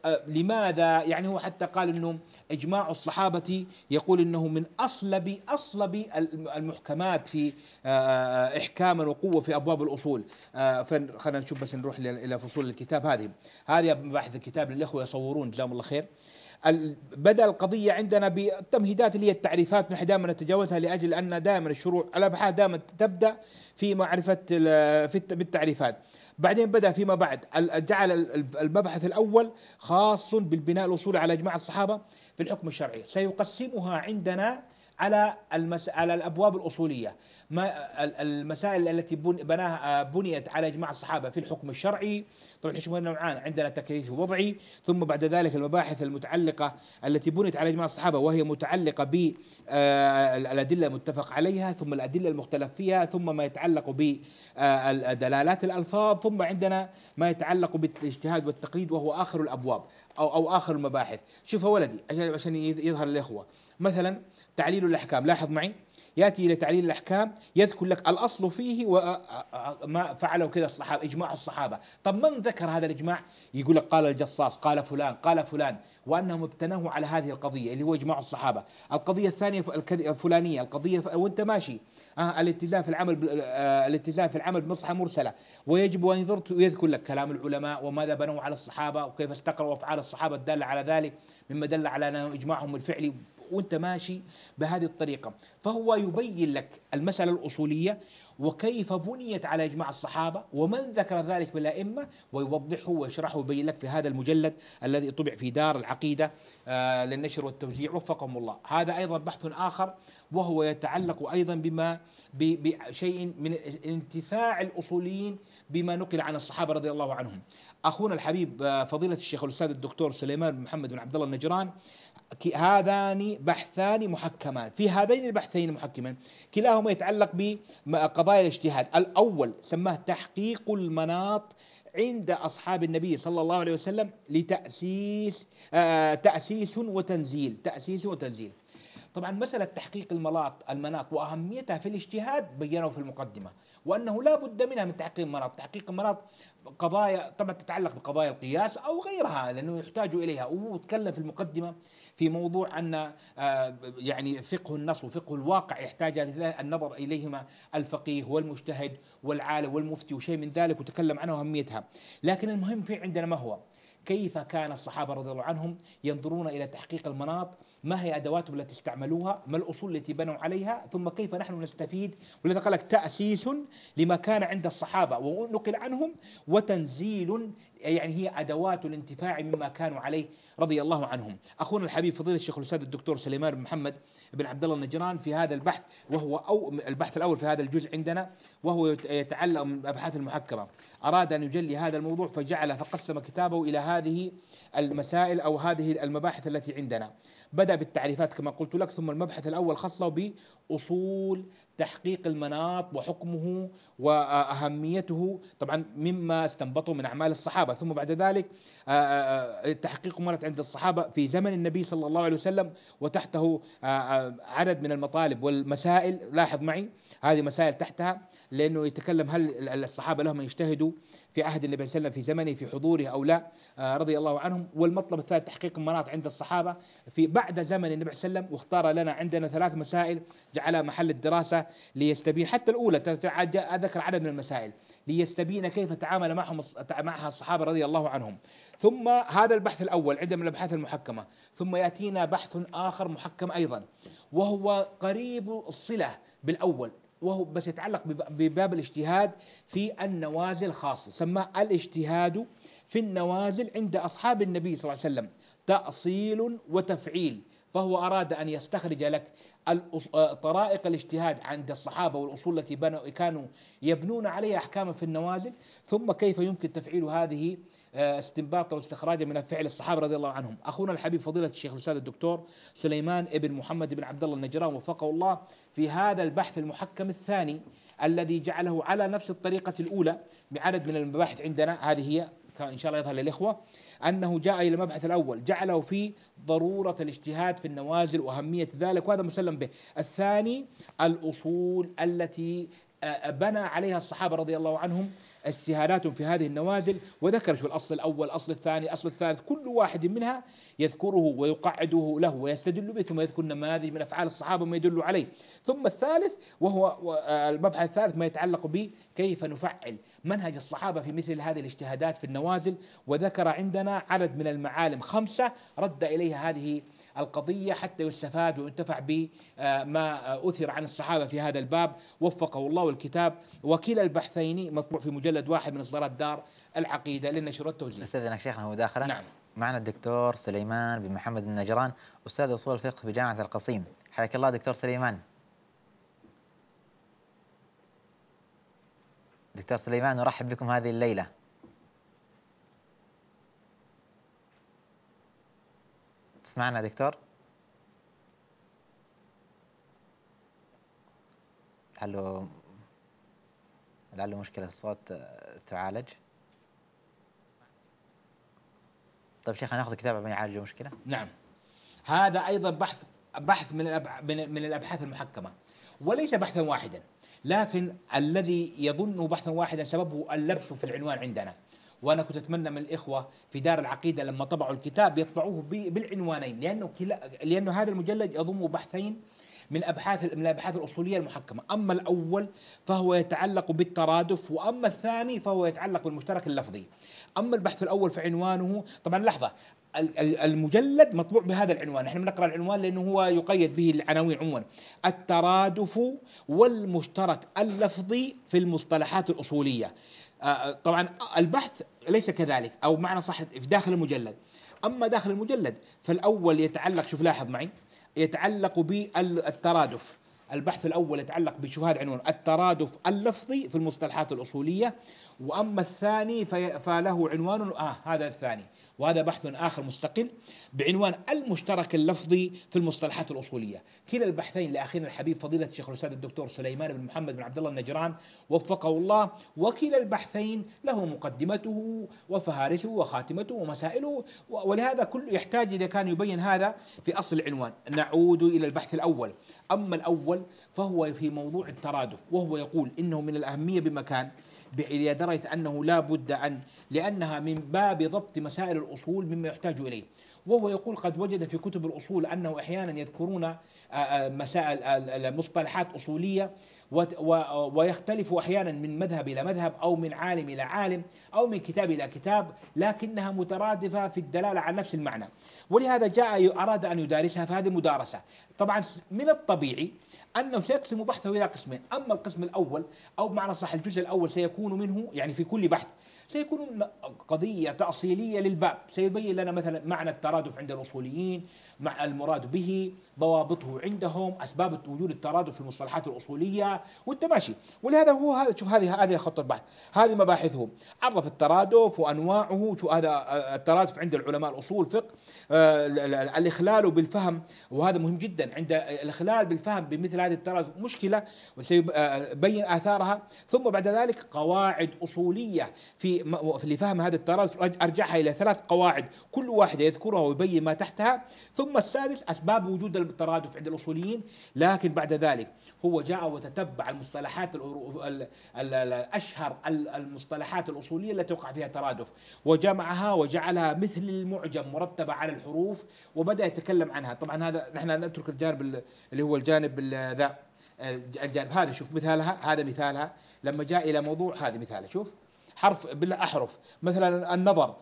لماذا، يعني هو حتى قال انه اجماع الصحابة يقول انه من اصلب اصلب المحكمات في احكاما وقوة في ابواب الاصول. فخلينا نشوف بس نروح الى فصول الكتاب. هذه هذه مباحث الكتاب للاخوة يصورون جزاهم الله خير. بدأ القضية عندنا بالتمهيدات اللي هي التعريفات، نحن دائما نتجاوزها لأجل أن دائما الشروع الأبحاث دائما تبدأ في معرفة في بالتعريفات. بعدين بدأ فيما بعد جعل المبحث الأول خاص بالبناء الأصولي على إجماع الصحابة في الحكم الشرعي، سيقسمها عندنا على المس... على الأبواب الأصولية، ما المسائل التي بناها بنيت على إجماع الصحابة في الحكم الشرعي. طبعا الحكم نوعان، عندنا تكليفي ووضعي، ثم بعد ذلك المباحث المتعلقة التي بنيت على إجماع الصحابة وهي متعلقة بالأدلة المتفق عليها، ثم الأدلة المختلف فيها، ثم ما يتعلق بدلالات الألفاظ، ثم عندنا ما يتعلق بالاجتهاد والتقليد وهو آخر الأبواب أو أو آخر المباحث. شوف ولدي عشان يظهر الإخوة، مثلا تعليل الأحكام، لاحظ معي، يأتي إلى تعليل الأحكام يذكر لك الأصل فيه وما فعلوا كذا الصحابة، إجماع الصحابة. طب من ذكر هذا الإجماع؟ يقول لك قال الجصاص، قال فلان، قال فلان، وأنهم ابتنوا على هذه القضية اللي هو إجماع الصحابة. القضية الثانية الفلانية، القضية وأنت ماشي آه الالتزام في العمل آه الالتزام في العمل بمصلحة مرسلة، ويجب أن ينظر ويذكر لك كلام العلماء وماذا بنوا على الصحابة وكيف استقروا أفعال الصحابة الدالة على ذلك مما دل على أن إجماعهم الفعلي، وأنت ماشي بهذه الطريقة. فهو يبين لك المسألة الأصولية وكيف بنيت على إجماع الصحابة ومن ذكر ذلك من الأئمة، ويوضحه ويشرحه ويبين لك في هذا المجلد الذي طبع في دار العقيدة آه للنشر والتوزيع وفقهم الله. هذا أيضا بحث آخر وهو يتعلق أيضا بما بشيء من انتفاع الأصوليين بما نقل عن الصحابة رضي الله عنهم. أخونا الحبيب فضيلة الشيخ الأستاذ الدكتور سليمان بن محمد بن عبد الله النجران، هذان بحثان محكمان، في هذين البحثين المحكمان كلاهما يتعلق بقضايا الاجتهاد. الأول سماه تحقيق المناط عند أصحاب النبي صلى الله عليه وسلم لتأسيس آه تأسيس وتنزيل تأسيس وتنزيل. طبعا مسألة تحقيق المناط المناط وأهميتها في الاجتهاد بينه في المقدمة، وأنه لا بد منها من تحقيق المناط. تحقيق المناط قضايا طبعا تتعلق بقضايا القياس أو غيرها لأنه يحتاج إليها، وتكلم في المقدمة في موضوع أن يعني فقه النص وفقه الواقع يحتاج النظر إليهما الفقيه والمجتهد والعالم والمفتي وشيء من ذلك، وتكلم عنه أهميتها. لكن المهم في عندنا ما هو كيف كان الصحابة رضي الله عنهم ينظرون إلى تحقيق المناط ما هي أدواتهم التي استعملوها، ما الأصول التي بنوا عليها، ثم كيف نحن نستفيد. ولذا قال لك تأسيس لما كان عند الصحابة ونقل عنهم، وتنزيل يعني هي أدوات الانتفاع مما كانوا عليه رضي الله عنهم. أخونا الحبيب فضيلة الشيخ الأستاذ الدكتور سليمان بن محمد بن عبد الله النجران في هذا البحث، وهو أو البحث الأول في هذا الجزء عندنا، وهو يتعلق من الأبحاث المحكمة، أراد أن يجلي هذا الموضوع فجعل فقسم كتابه إلى هذه المسائل أو هذه المباحث التي عندنا. بدأ بالتعريفات كما قلت لك، ثم المبحث الأول خصه بأصول تحقيق المناط وحكمه وأهميته، طبعا مما استنبطه من أعمال الصحابة. ثم بعد ذلك تحقيق مناط عند الصحابة في زمن النبي صلى الله عليه وسلم، وتحته عدد من المطالب والمسائل. لاحظ معي هذه مسائل تحتها، لأنه يتكلم هل الصحابة لهم أن يجتهدوا في عهد النبي صلى الله عليه وسلم في زمنه في حضوره أو لا رضي الله عنهم. والمطلب الثالث تحقيق المناط عند الصحابة في بعد زمن النبي صلى الله عليه وسلم. واختار لنا عندنا ثلاث مسائل جعلها محل الدراسة ليستبين، حتى الأولى أذكر عدد من المسائل ليستبين كيف تعامل معهم معها الصحابة رضي الله عنهم. ثم هذا البحث الأول عندنا من الأبحاث المحكمة، ثم يأتينا بحث آخر محكم أيضا وهو قريب الصلة بالأول، وهو بس يتعلق بباب الاجتهاد في النوازل خاصة، سماه الاجتهاد في النوازل عند أصحاب النبي صلى الله عليه وسلم تأصيل وتفعيل. فهو أراد أن يستخرج لك طرائق الاجتهاد عند الصحابة والأصول التي كانوا يبنون عليها أحكاما في النوازل، ثم كيف يمكن تفعيل هذه استنباطا واستخراجا من فعل الصحابة رضي الله عنهم. أخونا الحبيب فضيلة الشيخ الأستاذ الدكتور سليمان ابن محمد بن عبد الله النجران وفقه الله في هذا البحث المحكم الثاني الذي جعله على نفس الطريقة الأولى بعدد من المباحث عندنا، هذه هي إن شاء الله يظهر للإخوة أنه جاء إلى المبحث الأول جعله في ضرورة الاجتهاد في النوازل وأهمية ذلك، وهذا مسلم به. الثاني الأصول التي بنى عليها الصحابة رضي الله عنهم اجتهادات في هذه النوازل، وذكر شو الأصل الأول، الأصل الثاني، الأصل الثالث، كل واحد منها يذكره ويقعده له ويستدل به، ثم يذكر نماذج من أفعال الصحابة ما يدل عليه. ثم الثالث وهو المبحث الثالث ما يتعلق بكيف نفعل منهج الصحابة في مثل هذه الاجتهادات في النوازل، وذكر عندنا عدد من المعالم خمسة رد إليها هذه القضية حتى يستفاد وينتفع بما أثر عن الصحابة في هذا الباب وفقه الله. والكتاب وكلا البحثين مطبوع في مجلد واحد من إصدارات دار العقيدة للنشر والتوزيع. أستاذنا شيخنا مداخلة. نعم. معنا الدكتور سليمان بن محمد النجران أستاذ أصول الفقه في جامعة القصيم. حياك الله دكتور سليمان. دكتور سليمان نرحب بكم هذه الليلة. تسمعنا دكتور؟ لعله لعله مشكلة الصوت تعالج. طيب شيخ ناخذ كتاب عشان يعالج المشكلة. نعم. هذا أيضا بحث بحث من من الأبحاث المحكمة، وليس بحثا واحدا، لكن الذي يظن بحثا واحدا سببه اللبس في العنوان عندنا. وأنا كنت أتمنى من الإخوة في دار العقيدة لما طبعوا الكتاب يطبعوه بالعنوانين، لأنه كلا لأنه هذا المجلد يضم بحثين من أبحاث من الأبحاث الأصولية المحكمة. أما الأول فهو يتعلق بالترادف، وأما الثاني فهو يتعلق بالمشترك اللفظي. أما البحث الأول فعنوانه طبعا لحظة المجلد مطبوع بهذا العنوان، نحن بنقرأ العنوان لأنه هو يقيد به العناوين عموما: الترادف والمشترك اللفظي في المصطلحات الأصولية. طبعا البحث ليس كذلك، أو معنى صح في داخل المجلد. أما داخل المجلد فالأول يتعلق، شوف لاحظ معي، يتعلق بالترادف. البحث الأول يتعلق بشو هذا عنوان: الترادف اللفظي في المصطلحات الأصولية. وأما الثاني فله عنوان آه هذا الثاني، وهذا بحث آخر مستقل بعنوان المشترك اللفظي في المصطلحات الأصولية. كلا البحثين لأخينا الحبيب فضيلة الشيخ الأستاذ الدكتور سليمان بن محمد بن عبد الله النجران وفقه الله، وكلا البحثين له مقدمته وفهارسه وخاتمته ومسائله، ولهذا كل يحتاج إذا كان يبين هذا في أصل العنوان. نعود إلى البحث الأول. أما الأول فهو في موضوع الترادف، وهو يقول إنه من الأهمية بمكان إلى درجة أنه لا بد أن، لأنها من باب ضبط مسائل الأصول مما يحتاج إليه. وهو يقول قد وجد في كتب الأصول أنه أحيانا يذكرون مسائل المصطلحات أصولية ويختلف أحيانا من مذهب إلى مذهب أو من عالم إلى عالم أو من كتاب إلى كتاب، لكنها مترادفة في الدلالة على نفس المعنى، ولهذا جاء أراد أن يدارسها. فهذه مدارسة. طبعا من الطبيعي أنه سيقسم بحثه إلى قسمين، أما القسم الأول أو بمعنى صح الجزء الأول سيكون منه يعني في كل بحث سيكون قضية تأصيلية للباب، سيبين لنا مثلا معنى الترادف عند الأصوليين، مع المراد به، ضوابطه عندهم، أسباب وجود الترادف في المصطلحات الأصولية والتماشي. ولهذا هو هذا، شوف هذه هذه خط البحث، هذه مباحثهم. عرف الترادف وأنواعه، شو هذا الترادف عند العلماء الأصول فقه، الإخلال بالفهم، وهذا مهم جدا، عند الإخلال بالفهم بمثل هذه الترادف مشكلة وسيبين آثارها. ثم بعد ذلك قواعد أصولية في لفهم هذا الترادف، أرجعها إلى ثلاث قواعد كل واحدة يذكرها ويبين ما تحتها. ثم السادس أسباب وجود الترادف عند الأصوليين. لكن بعد ذلك هو جاء وتتبع المصطلحات الأشهر المصطلحات الأصولية التي وقع فيها ترادف، وجمعها وجعلها مثل المعجم مرتبة على الحروف، وبدأ يتكلم عنها. طبعا هذا نحن نترك الجانب اللي هو الجانب ذا، الجانب هذا. شوف مثالها، هذا مثالها لما جاء إلى موضوع، هذا مثالها. شوف حرف بالأحرف، مثلا النظر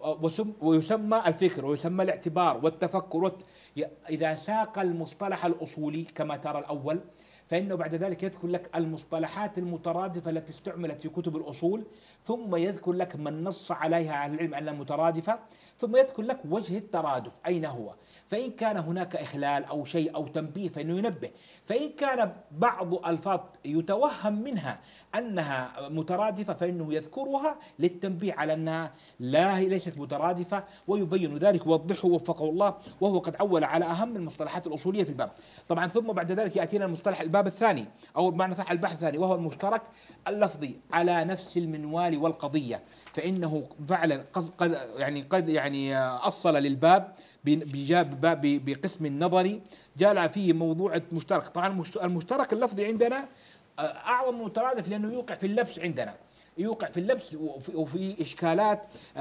ويسمى الفكر ويسمى الاعتبار والتفكر والت... إذا ساق المصطلح الأصولي كما ترى الأول، فإنه بعد ذلك يذكر لك المصطلحات المترادفة التي استعملت في كتب الأصول، ثم يذكر لك من نص عليها على العلم أنها مترادفة، ثم يذكر لك وجه الترادف أين هو، فإن كان هناك إخلال أو شيء أو تنبيه فإنه ينبه، فإن كان بعض ألفاظ يتوهم منها أنها مترادفة فإنه يذكرها للتنبيه على أنها لا ليست مترادفة، ويبين ذلك ويوضحه وفقه الله. وهو قد عول على أهم المصطلحات الأصولية في الباب. طبعا ثم بعد ذلك يأتينا المصطلح الباب الثاني أو بمعنى صح البحث الثاني، وهو المشترك اللفظي على نفس المنوال والقضية. فإنه فعلا قد يعني قد يعني أصل للباب بجاب بقسم النظري جاء فيه موضوع مشترك. طبعا المشترك اللفظي عندنا أعظم مترادف لأنه يوقع في اللبس عندنا، يوقع في اللبس وفي إشكالات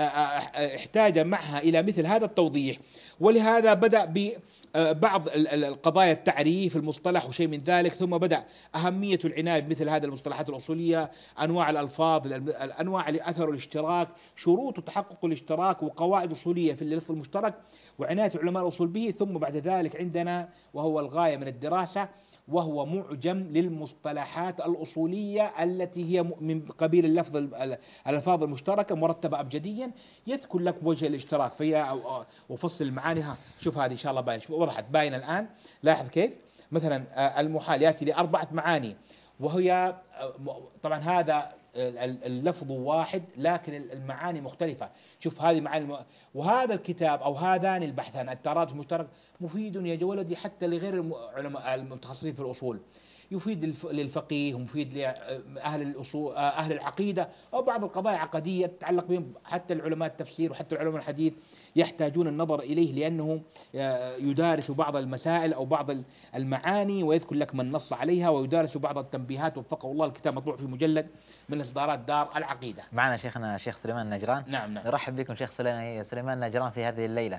احتاج معها إلى مثل هذا التوضيح. ولهذا بدأ ببعض القضايا التعريف المصطلح وشيء من ذلك، ثم بدأ أهمية العناية بمثل هذه المصطلحات الأصولية، أنواع الألفاظ، الأنواع لأثر الاشتراك، شروط تحقق الاشتراك، وقواعد أصولية في اللفظ المشترك، وعناية علماء الأصول به. ثم بعد ذلك عندنا وهو الغاية من الدراسة، وهو معجم للمصطلحات الأصولية التي هي من قبيل اللفظ الألفاظ المشتركة مرتبة أبجديا، يذكر لك وجه الاشتراك فيها وفصل معانيها. شوف هذه إن شاء الله باين، وضحت باينة الآن. لاحظ كيف مثلا المحال يأتي لأربعة معاني، وهي طبعا هذا اللفظ واحد لكن المعاني مختلفة. شوف هذه معاني الم... وهذا الكتاب أو هذان البحثان الترادف المشترك مفيد يا ولدي حتى لغير العلماء المتخصصين في الأصول، يفيد للفقيه ومفيد لأهل الأصول أهل العقيدة أو بعض القضايا العقدية تتعلق بهم، حتى العلماء التفسير وحتى العلماء الحديث يحتاجون النظر إليه، لأنه يدارس بعض المسائل أو بعض المعاني ويذكر لك من نص عليها، ويدارس بعض التنبيهات وفقه الله. الكتاب مطبوع في مجلد من إصدارات دار العقيدة. معنا شيخنا شيخ سليمان النجران. نعم نعم. نرحب بكم شيخ سليمان النجران في هذه الليلة.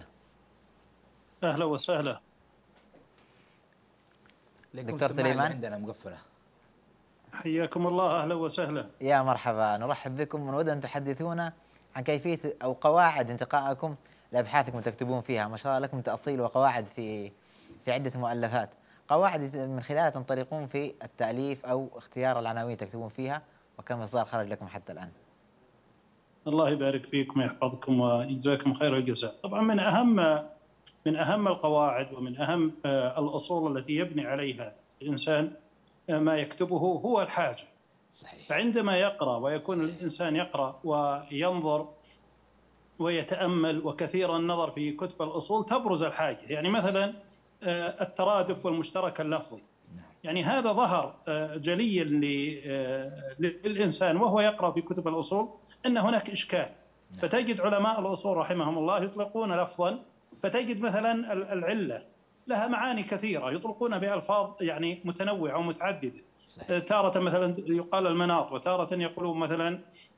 أهلا وسهلا. دكتور سليمان عندنا مقفلة. حياكم الله، أهلا وسهلا. يا مرحبا، نرحب بكم. ونود أن تحدثونا عن كيفية أو قواعد انتقائكم لأبحاثكم تكتبون فيها، ما شاء الله لكم تأصيل وقواعد في في عدة مؤلفات، قواعد من خلالها تنطلقون في التأليف أو اختيار العناوين تكتبون فيها، وكم إصدار خرج لكم حتى الآن؟ الله يبارك فيكم ويحفظكم ويجزاكم خير الجزاء. طبعا من أهم من أهم القواعد ومن أهم الأصول التي يبني عليها الإنسان ما يكتبه هو الحاجة. صحيح. فعندما يقرأ ويكون الإنسان يقرأ وينظر ويتأمل، وكثير النظر في كتب الأصول تبرز الحاجة. يعني مثلا الترادف والمشترك اللفظي، يعني هذا ظهر جليا للإنسان وهو يقرأ في كتب الأصول أن هناك إشكال. فتجد علماء الأصول رحمهم الله يطلقون لفظا، فتجد مثلا العلة لها معاني كثيرة يطلقون بألفاظ يعني متنوعة ومتعددة. تارة مثلا يقال المناط، وتارة يقولون مثلا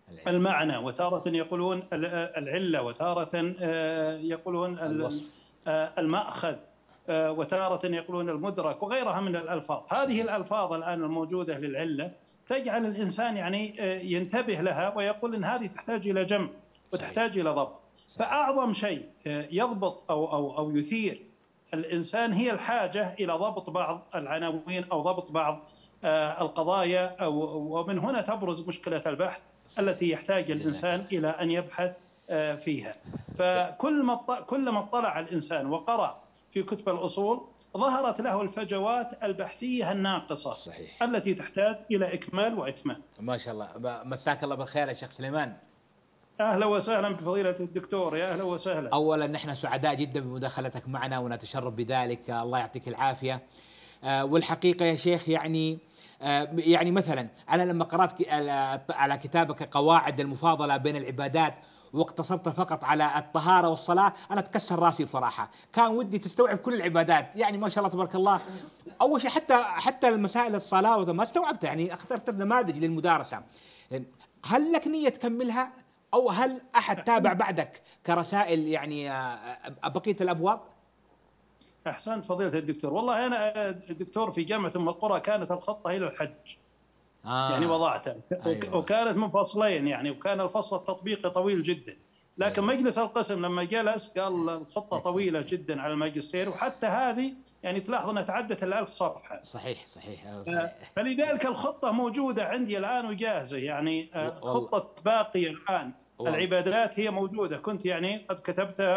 المعنى، وتارة يقولون العلة، وتارة يقولون المأخذ، وتارة يقولون المدرك، وغيرها من الألفاظ. هذه الألفاظ الآن الموجودة للعلة تجعل الإنسان يعني ينتبه لها ويقول إن هذه تحتاج إلى جمع وتحتاج إلى ضبط. فأعظم شيء يضبط أو أو أو يثير الإنسان هي الحاجة إلى ضبط بعض العناوين أو ضبط بعض القضايا، أو ومن هنا تبرز مشكلة البحث التي يحتاج الإنسان إلى أن يبحث فيها. فكل ما كل ما اطلع الإنسان وقرأ في كتب الأصول ظهرت له الفجوات البحثية الناقصة. صحيح. التي تحتاج إلى إكمال وإتمام. ما شاء الله، مساك الله بالخير يا شيخ سليمان. أهلا وسهلا بفضيلة الدكتور، يا أهلا وسهلا. أولا نحن سعداء جدا بمداخلتك معنا ونتشرف بذلك، الله يعطيك العافية. آه والحقيقة يا شيخ يعني آه يعني مثلا أنا لما قرأت على كتابك قواعد المفاضلة بين العبادات واقتصرت فقط على الطهارة والصلاة، أنا تكسر راسي بصراحة، كان ودي تستوعب كل العبادات، يعني ما شاء الله تبارك الله. أول شيء حتى حتى المسائل الصلاة ما استوعبتها، يعني اخترت نماذج للمدارسة. هل لك نية تكملها أو هل أحد تابع بعدك كرسائل يعني بقية الأبواب؟ أحسنت فضيلة الدكتور. والله أنا دكتور في جامعة أم القرى كانت الخطة إلى الحج. آه. يعني وضعتها. أيوة. وكانت من فصلين يعني، وكان الفصل التطبيقي طويل جدا، لكن أيوة. مجلس القسم لما جلس قال الخطة طويلة جدا على الماجستير، وحتى هذه يعني تلاحظ أنها تعدت الألف صفحة. صحيح صحيح. فلذلك الخطة موجودة عندي الآن وجاهزة، يعني خطة باقي الآن والله. العبادات هي موجودة، كنت يعني قد كتبتها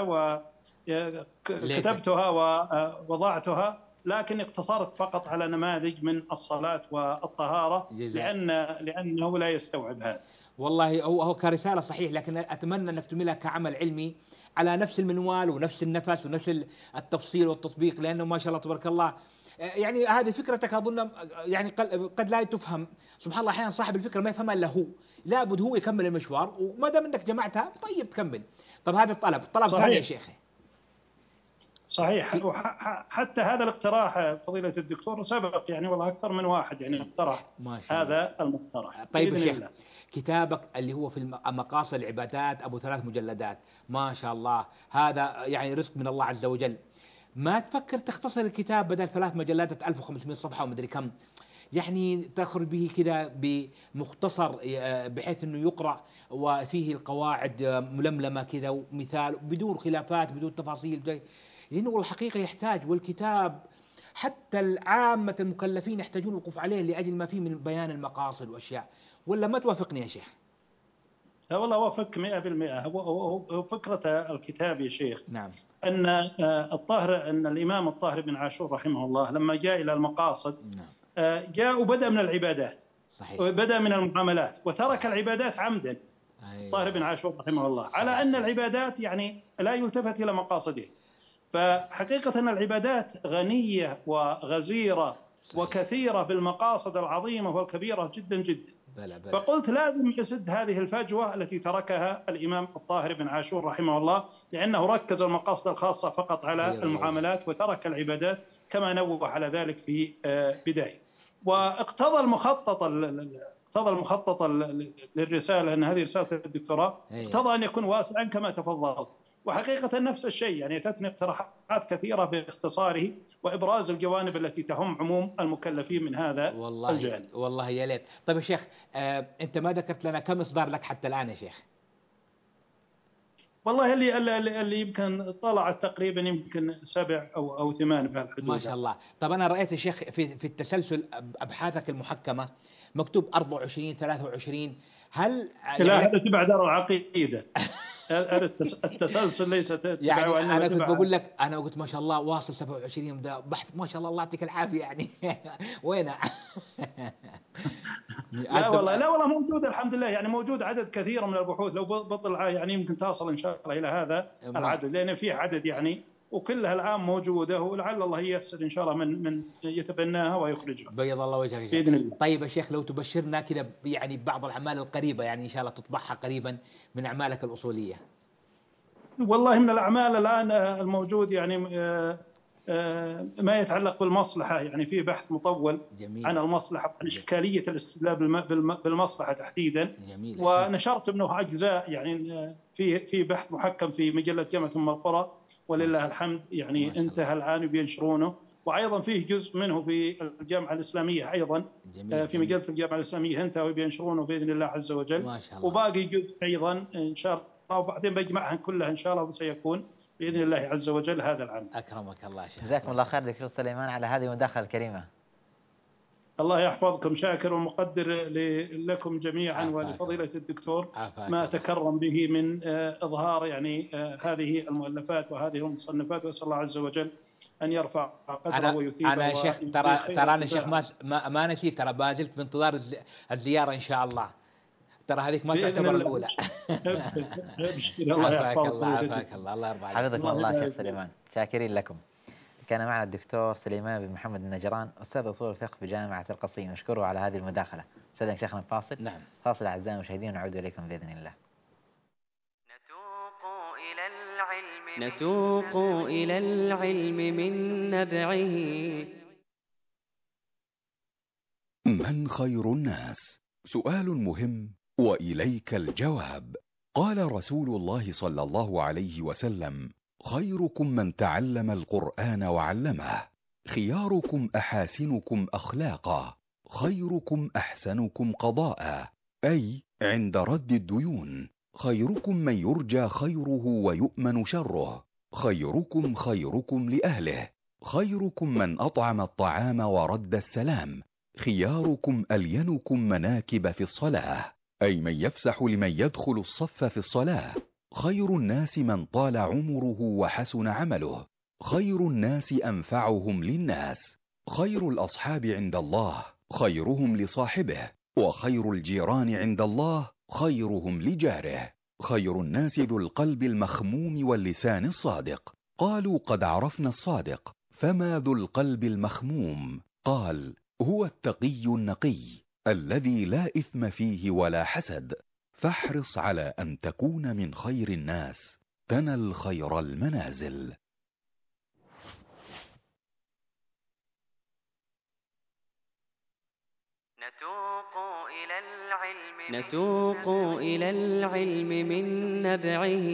وكتبتها ووضعتها، لكن اقتصرت فقط على نماذج من الصلاة والطهارة لأن لأنه لا يستوعب هذا. والله هو هو كرسالة صحيح، لكن أتمنى أنك تملها كعمل علمي على نفس المنوال ونفس النفس ونفس التفصيل والتطبيق، لأنه ما شاء الله تبارك الله يعني هذه فكرتك أظن يعني قد لا تفهم. سبحان الله أحيانا صاحب الفكرة ما يفهمها إلا هو، لابد هو يكمل المشوار، وما دام أنك جمعتها طيب تكمل. طب هذا الطلب طلب ثاني يا شيخي. صحيح. حتى هذا الاقتراح فضيلة الدكتور سبق يعني، والله أكثر من واحد يعني اقترح هذا المقترح. طيب يا شيخ، كتابك اللي هو في مقاصد العبادات أبو ثلاث مجلدات ما شاء الله، هذا يعني رزق من الله عز وجل. ما تفكر تختصر الكتاب بدل ثلاث مجلدات ألف وخمسمائة صفحة ومدري كم، يعني تخرج به كذا بمختصر بحيث أنه يقرأ وفيه القواعد ململمة كذا ومثال بدون خلافات بدون تفاصيل، لأنه الحقيقة يحتاج، والكتاب حتى العامة المكلفين يحتاجون الوقوف عليه لأجل ما فيه من بيان المقاصد وأشياء. ولا ما توافقني يا شيخ؟ والله أوافقك مئة بالمئة. هو فكرة الكتاب يا شيخ نعم أن الطاهر أن الإمام الطاهر بن عاشور رحمه الله لما جاء إلى المقاصد نعم. جاء وبدأ من العبادات صحيح. وبدأ من المعاملات وترك العبادات عمدا. أيوة. الطاهر بن عاشور رحمه الله صحيح. على أن العبادات يعني لا يلتفت إلى مقاصده. فحقيقة أن العبادات غنية وغزيرة صحيح. وكثيرة بالمقاصد العظيمة والكبيرة جدا جدا. بلا بلا. فقلت لازم يسد هذه الفجوة التي تركها الإمام الطاهر بن عاشور رحمه الله، لأنه ركز المقاصد الخاصة فقط على المعاملات وترك العبادات كما نوه على ذلك في بداية. واقتضى المخطط اقتضى المخطط للرسالة أن هذه رسالة الدكتوراه اقتضى أن يكون واسعا كما تفضلت. وحقيقة نفس الشيء يعني أتتني اقتراحات كثيرة باختصاره وإبراز الجوانب التي تهم عموم المكلفين من هذا والله الجانب. والله يا ليت. طيب يا شيخ آه، أنت ما ذكرت لنا كم إصدار لك حتى الآن يا شيخ؟ والله اللي اللي, اللي يمكن طلعت تقريبا يمكن سبع أو أو ثمان بهالحدود. ما شاء الله. طب أنا رأيت يا شيخ في في التسلسل أبحاثك المحكمة مكتوب أربعة وعشرين ثلاثة وعشرين. هل لا هذا تبع دار العقيدة. التسلسل ليس يعني أنا كنت بقول لك أنا قلت ما شاء الله واصل سبعة وعشرين بحث ما شاء الله الله يعطيك العافية يعني وينه؟ لا والله لا والله موجود الحمد لله، يعني موجود عدد كثير من البحوث، لو بطلع يعني يمكن تصل إن شاء الله إلى هذا العدد، لأن فيه عدد يعني وكلها الآن موجودة، ولعل الله ييسر إن شاء الله من من يتبناها ويخرجها. بيض الله وجهك بإذن الله. طيب يا شيخ لو تبشرنا كذا يعني بعض الأعمال القريبة يعني إن شاء الله تطبعها قريبا من أعمالك الأصولية. والله من الأعمال الآن الموجود يعني ما يتعلق بالمصلحة، يعني في بحث مطول جميل. عن المصلحة، عن إشكالية الاستدلال بالمصلحة تحديدا. جميل. ونشرت منه أجزاء، يعني في في بحث محكم في مجلة جامعة أم القرى ولله الحمد، يعني انتهى الآن وبينشرونه. وأيضا فيه جزء منه في الجامعة الإسلامية أيضا. جميل. في مجلة الجامعة الإسلامية انتهى وبينشرونه بإذن الله عز وجل. ما شاء الله. وباقي جزء أيضا إن شاء الله، وبعدين بجمعها كلها إن شاء الله، وسيكون بإذن الله عز وجل هذا العام. أكرمك الله شيخ. جزاكم الله خير دكتور سليمان على هذه المداخلة الكريمة. الله يحفظكم، شاكر ومقدر لكم جميعا ولفضيلة الدكتور ما تكرم به من إظهار يعني هذه المؤلفات وهذه المصنفات، وأسأل الله عز وجل أن يرفع قدره ويثيبه. أنا شيخ ترى ترى أنا شيخ ما ما, ما نسيت، ترى ما زلت بانتظار الزيارة إن شاء الله. ترى هذيك ما تعتبر الأولى. الله عافاك الله عافاك الله الله يرضى عليك. حفظكم الله شيخ سليمان، شاكرين لكم. كان معنا الدكتور سليمان بن محمد النجران، أستاذ أصول الفقه بجامعة القصيم، نشكره على هذه المداخلة. أستاذ شيخنا فاصل. نعم. فاصل أعزائي المشاهدين، ونعود إليكم بإذن الله. نتوق إلى العلم نتوق إلى العلم من نبعه. من خير الناس؟ سؤال مهم وإليك الجواب. قال رسول الله صلى الله عليه وسلم: خيركم من تعلم القرآن وعلمه، خياركم أحاسنكم أخلاقا، خيركم أحسنكم قضاء، أي عند رد الديون، خيركم من يرجى خيره ويؤمن شره، خيركم خيركم لأهله، خيركم من أطعم الطعام ورد السلام، خياركم ألينكم مناكب في الصلاة، أي من يفسح لمن يدخل الصف في الصلاة، خير الناس من طال عمره وحسن عمله، خير الناس أنفعهم للناس، خير الأصحاب عند الله خيرهم لصاحبه، وخير الجيران عند الله خيرهم لجاره، خير الناس ذو القلب المخموم واللسان الصادق. قالوا: قد عرفنا الصادق، فما ذو القلب المخموم؟ قال: هو التقي النقي الذي لا إثم فيه ولا حسد. فاحرص على أن تكون من خير الناس، تنل خير المنازل. نتوق إلى العلم نتوق إلى العلم من نبعه،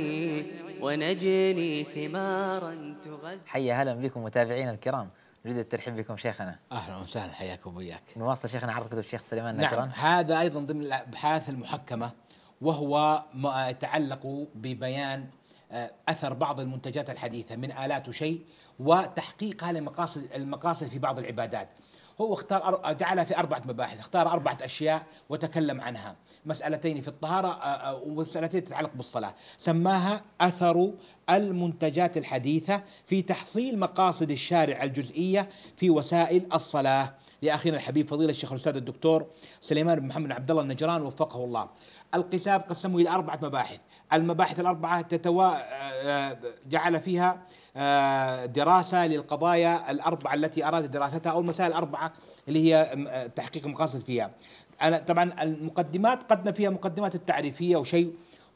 ونجني ثمارا تغذي. حيا هلا بكم متابعينا الكرام، نريد الترحيب بكم شيخنا. أهلا وسهلا، حياكم وياك. نواصل شيخنا عرض كتب الشيخ سليمان النجران. نعم، هذا أيضا ضمن الأبحاث المحكمة، وهو ما يتعلق ببيان أثر بعض المنتجات الحديثة من آلات وشيء، وتحقيقها لمقاصد المقاصد في بعض العبادات. هو اختار جعلها في أربعة مباحث، اختار أربعة أشياء وتكلم عنها، مسألتين في الطهارة ومسألتين تتعلق بالصلاة. سماها أثر المنتجات الحديثة في تحصيل مقاصد الشارع الجزئية في وسائل الصلاة، لأخينا الحبيب فضيلة الشيخ الأستاذ الدكتور سليمان بن محمد عبد الله النجران وفقه الله. القسام قسمه إلى أربعة مباحث. المباحث الأربعة تتوا... جعل فيها دراسة للقضايا الأربعة التي أراد دراستها، أو المسائل الأربعة اللي هي تحقيق المقاصد فيها. أنا طبعا المقدمات قدنا فيها مقدمات التعريفية وشيء،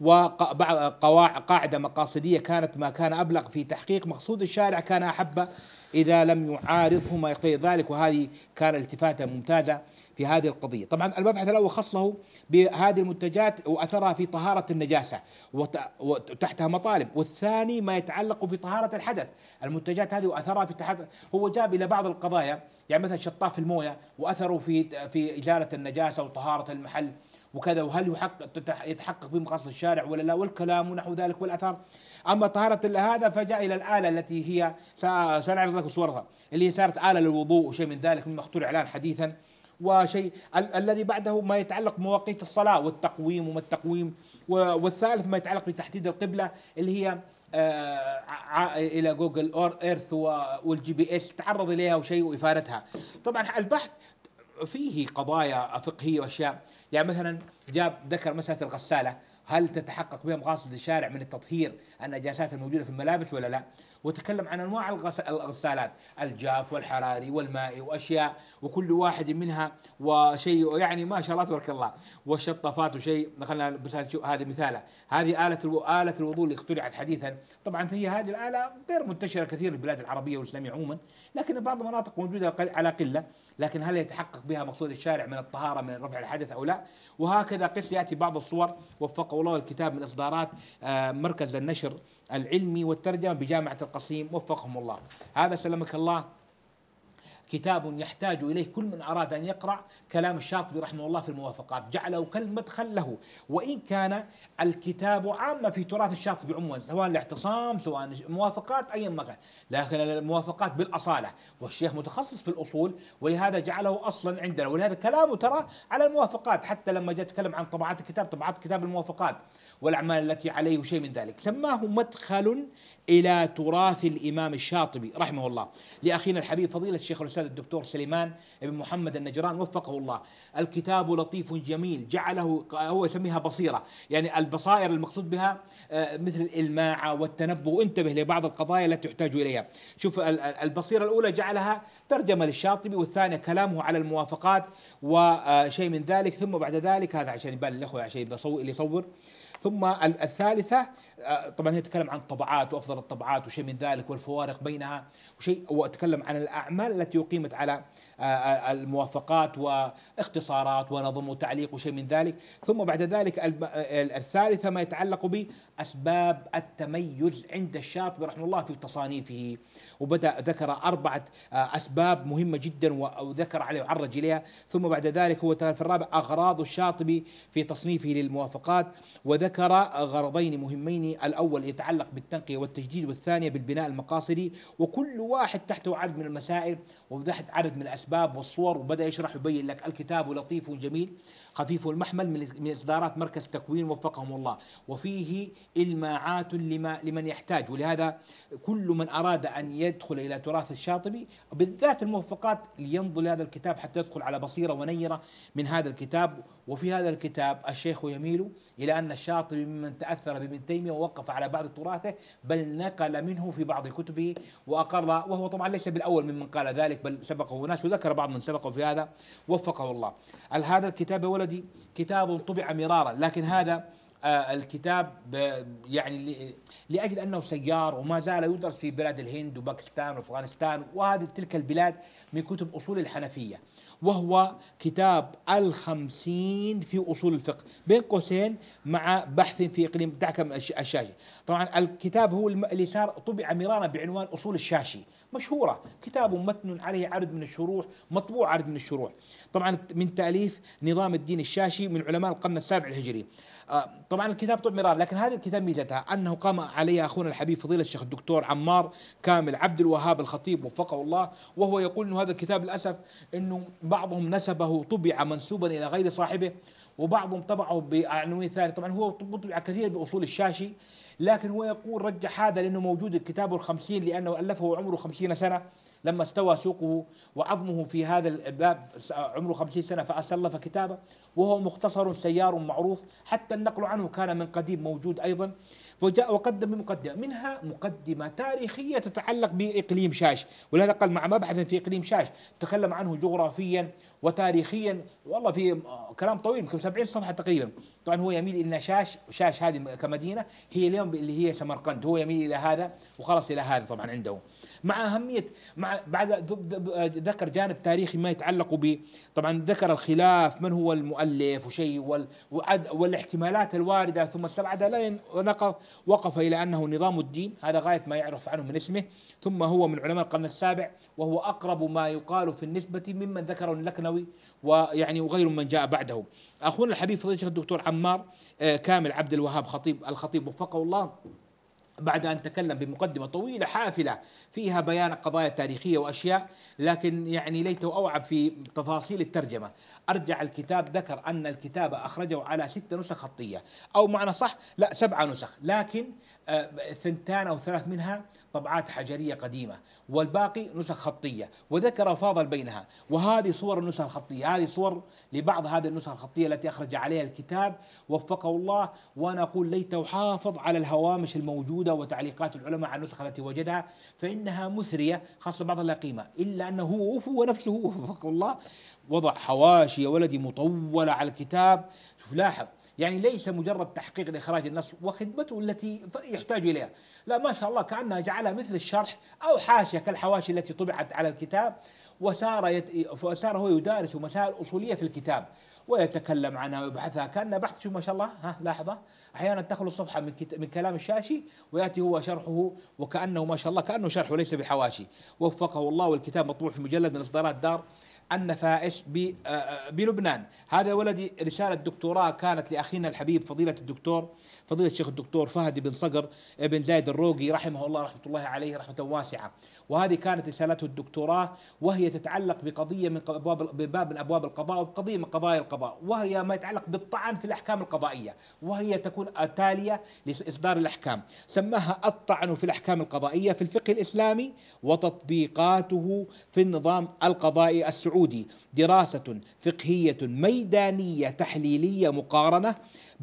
وقاعدة مقاصدية كانت: ما كان أبلغ في تحقيق مقصود الشارع كان أحب إذا لم يعارضه ما يقتضي ذلك، وهذه كان التفاتة ممتازة في هذه القضية. طبعا المبحث الأول خصه بهذه المنتجات وأثرها في طهارة النجاسة وتحتها مطالب، والثاني ما يتعلق بطهارة الحدث، المنتجات هذه وأثرها في تحت. هو جاب إلى بعض القضايا، يعني مثلا شطاف الموية وأثره في في إزالة النجاسة وطهارة المحل وكذا، وهل يحقق يتحقق بمقاصد الشارع ولا لا، والكلام ونحو ذلك والأثار. أما طهارة هذا فجاء إلى الآلة التي هي سنعرض لكم صورها، اللي هي صارت آلة للوضوء وشيء من ذلك مما اخترع الآن حديثا. وشيء ال الذي بعده ما يتعلق بمواقيت الصلاة والتقويم وما التقويم، والثالث ما يتعلق بتحديد القبلة اللي هي آه إلى جوجل أور إيرث والجي بي إس، تعرض إليها وشيء وإفادتها. طبعا البحث فيه قضايا فقهية وأشياء، يعني مثلا جاب ذكر مسألة الغسالة هل تتحقق بها مقاصد الشارع من التطهير النجاسات الموجودة في الملابس ولا لا. وتكلم عن أنواع الغسالات، الجاف والحراري والمائي وأشياء، وكل واحد منها وشيء يعني ما شاء الله تبارك الله. والشطافات وشيء، خلينا بس هذه مثاله، هذه آلة آلة الوضوء اللي اخترعت حديثا. طبعا هي هذه الآلة غير منتشرة كثير في البلاد العربية والإسلامية عموما، لكن بعض المناطق موجودة على قلة. لكن هل يتحقق بها مقصود الشارع من الطهارة من رفع الحدث أو لا؟ وهكذا قس يأتي بعض الصور وفقه الله الكتاب من إصدارات مركز النشر العلمي والترجمة بجامعة القصيم وفقهم الله. هذا سلمك الله كتاب يحتاج إليه كل من أراد أن يقرأ كلام الشاطبي رحمه الله في الموافقات، جعله كالمدخل له. وإن كان الكتاب عامة في تراث الشاطبي عموما، سواء الاعتصام سواء الموافقات أي مكان، لكن الموافقات بالأصالة، والشيخ متخصص في الأصول ولهذا جعله أصلا عندنا، ولهذا كلامه ترى على الموافقات. حتى لما جاء يتكلم عن طبعات الكتاب، طبعات كتاب الموافقات والأعمال التي عليه وشيء من ذلك، سماه مدخل إلى تراث الإمام الشاطبي رحمه الله لأخينا الحبيب فضيلة الشيخ الأستاذ الدكتور سليمان بن محمد النجران وفقه الله. الكتاب لطيف جميل، جعله هو يسميها بصيرة، يعني البصائر المقصود بها مثل الإلماعة والتنبه، وانتبه لبعض القضايا التي يحتاج إليها. شوف البصيرة الأولى جعلها ترجمة للشاطبي، والثانية كلامه على الموافقات وشيء من ذلك، ثم بعد ذلك هذا عشان يبان الأخوة عشان اللي يصور. ثم الثالثة طبعا هي تتكلم عن الطبعات وأفضل الطبعات وشيء من ذلك والفوارق بينها وشيء، وأتكلم عن الأعمال التي أقيمت على الموافقات واختصارات ونظم وتعليق وشيء من ذلك. ثم بعد ذلك الثالثة ما يتعلق بأسباب التميز عند الشاطبي رحمه الله في تصانيفه، وبدأ ذكر أربعة أسباب مهمة جدا وذكر عليه وعرج إليها. ثم بعد ذلك هو في الرابع أغراض الشاطبي في تصنيفه للموافقات، وذكر غرضين مهمين، الأول يتعلق بالتنقية والتجديد، والثانية بالبناء المقاصدي، وكل واحد تحته عدد من المسائل وتحت عدد من الأسباب والصور، وبدأ يشرح ويبين لك. الكتاب لطيف جميل خفيف المحمل من إصدارات مركز تكوين وفقهم الله، وفيه إلماعات لما لمن يحتاج. ولهذا كل من أراد أن يدخل إلى تراث الشاطبي بالذات الموفقات لينظر لهذا الكتاب حتى يدخل على بصيرة ونيرة من هذا الكتاب. وفي هذا الكتاب الشيخ يميل إلى أن الشاطبي ممن تأثر بابن تيمية ووقف على بعض تراثه، بل نقل منه في بعض كتبه وأقر، وهو طبعا ليس بالأول ممن قال ذلك بل سبقه ناس، وذكر بعض من سبقه في هذا وفقه الله. هذا الكتاب يا ولدي كتاب طبع مرارا، لكن هذا الكتاب يعني لأجل أنه سيار وما زال يدرس في بلاد الهند وباكستان وأفغانستان وهذه تلك البلاد من كتب أصول الحنفية، وهو كتاب الخمسين في أصول الفقه بين قوسين مع بحث في إقليم دعكم الشاشي. طبعا الكتاب هو اللي صار طبع مرارا بعنوان أصول الشاشي، مشهورة، كتاب متن عليه عدد من الشروح، مطبوع عدد من الشروح، طبعا من تأليف نظام الدين الشاشي من علماء القرن السابع الهجري. طبعا الكتاب طبع مرارا، لكن هذا الكتاب ميزتها أنه قام عليه أخونا الحبيب فضيلة الشيخ الدكتور عمار كامل عبد الوهاب الخطيب وفقه الله، وهو يقول أنه هذا الكتاب للأسف أنه بعضهم نسبه طبع منسوبا إلى غير صاحبه، وبعضهم طبعه بعنوان ثاني. طبعا هو طبع كثير بأصول الشاشي، لكن هو يقول رجح هذا لأنه موجود الكتاب الخمسين لأنه ألفه وعمره خمسين سنة، لما استوى سوقه وعظمه في هذا الباب عمره خمسين سنة فأسلف كتابه، وهو مختصر سيار معروف، حتى النقل عنه كان من قديم موجود أيضا. وجاء وقدم بمقدمة منها مقدمة تاريخية تتعلق بإقليم شاش، ولهذا قال مع مبحث في إقليم شاش تكلم عنه جغرافيا وتاريخيا، والله في كلام طويل يمكن سبعين صفحة تقريبا. طبعا هو يميل إن شاش شاش هذه كمدينة هي اليوم اللي هي سمرقند، هو يميل إلى هذا وخلص إلى هذا طبعا عنده، مع أهمية مع بعد ذكر جانب تاريخي ما يتعلق ب طبعا ذكر الخلاف من هو المؤلف وشيء وال والاحتمالات الواردة، ثم استبعد لين وقف إلى أنه نظام الدين، هذا غاية ما يعرف عنه من اسمه، ثم هو من علماء القرن السابع، وهو أقرب ما يقال في النسبة ممن ذكره اللكنوي ويعني وغير من جاء بعده. أخونا الحبيب فضيلة الشيخ الدكتور عمار كامل عبد الوهاب خطيب الخطيب وفقه الله، بعد أن تكلم بمقدمة طويلة حافلة فيها بيان قضايا تاريخية وأشياء، لكن يعني ليته أوعب في تفاصيل الترجمة، أرجع الكتاب ذكر أن الكتاب أخرجه على ست نسخ خطية، أو معنى صح لا سبع نسخ، لكن ثنتان أو ثلاث منها طبعات حجرية قديمة، والباقي نسخ خطية، وذكر فاضل بينها. وهذه صور النسخ الخطية، هذه صور لبعض هذه النسخ الخطية التي أخرج عليها الكتاب وفقه الله. وأنا أقول ليته حافظ على الهوامش الموجودة وتعليقات العلماء على النسخ التي وجدها، فإنها مثرية، خاصة بعض لا قيمة، إلا أنه هو هو نفسه وفقه الله وضع حواشي يا ولدي مطولة على الكتاب. شوف لاحظ، يعني ليس مجرد تحقيق لإخراج النص وخدمته التي يحتاج إليها، لا ما شاء الله كأنها جعلها مثل الشرح أو حاشية كالحواشي التي طبعت على الكتاب. وسار يت... وسار هو يدارس مسائل أصولية في الكتاب ويتكلم عنها ويبحثها كأنه بحث. شوف ما شاء الله، ها لاحظة أحيانا تخلص صفحة من, كت... من كلام الشاشي ويأتي هو شرحه وكأنه ما شاء الله كأنه شرح وليس بحواشي، وفقه الله. والكتاب مطبوع في مجلد من إصدارات دار النفائس بلبنان. هذا ولدي رسالة دكتوراه كانت لأخينا الحبيب فضيلة الدكتور فضيلة الشيخ الدكتور فهد بن صقر بن زايد الروقي رحمه الله رحمة الله عليه رحمة واسعة. وهذه كانت رسالته الدكتوراه، وهي تتعلق بقضية من أبواب بباب من أبواب القضاء وبقضية من قضايا القضاء، وهي ما يتعلق بالطعن في الأحكام القضائية، وهي تكون تالية لإصدار الأحكام. سماها الطعن في الأحكام القضائية في الفقه الإسلامي وتطبيقاته في النظام القضائي السعودي، دراسة فقهية ميدانية تحليلية مقارنة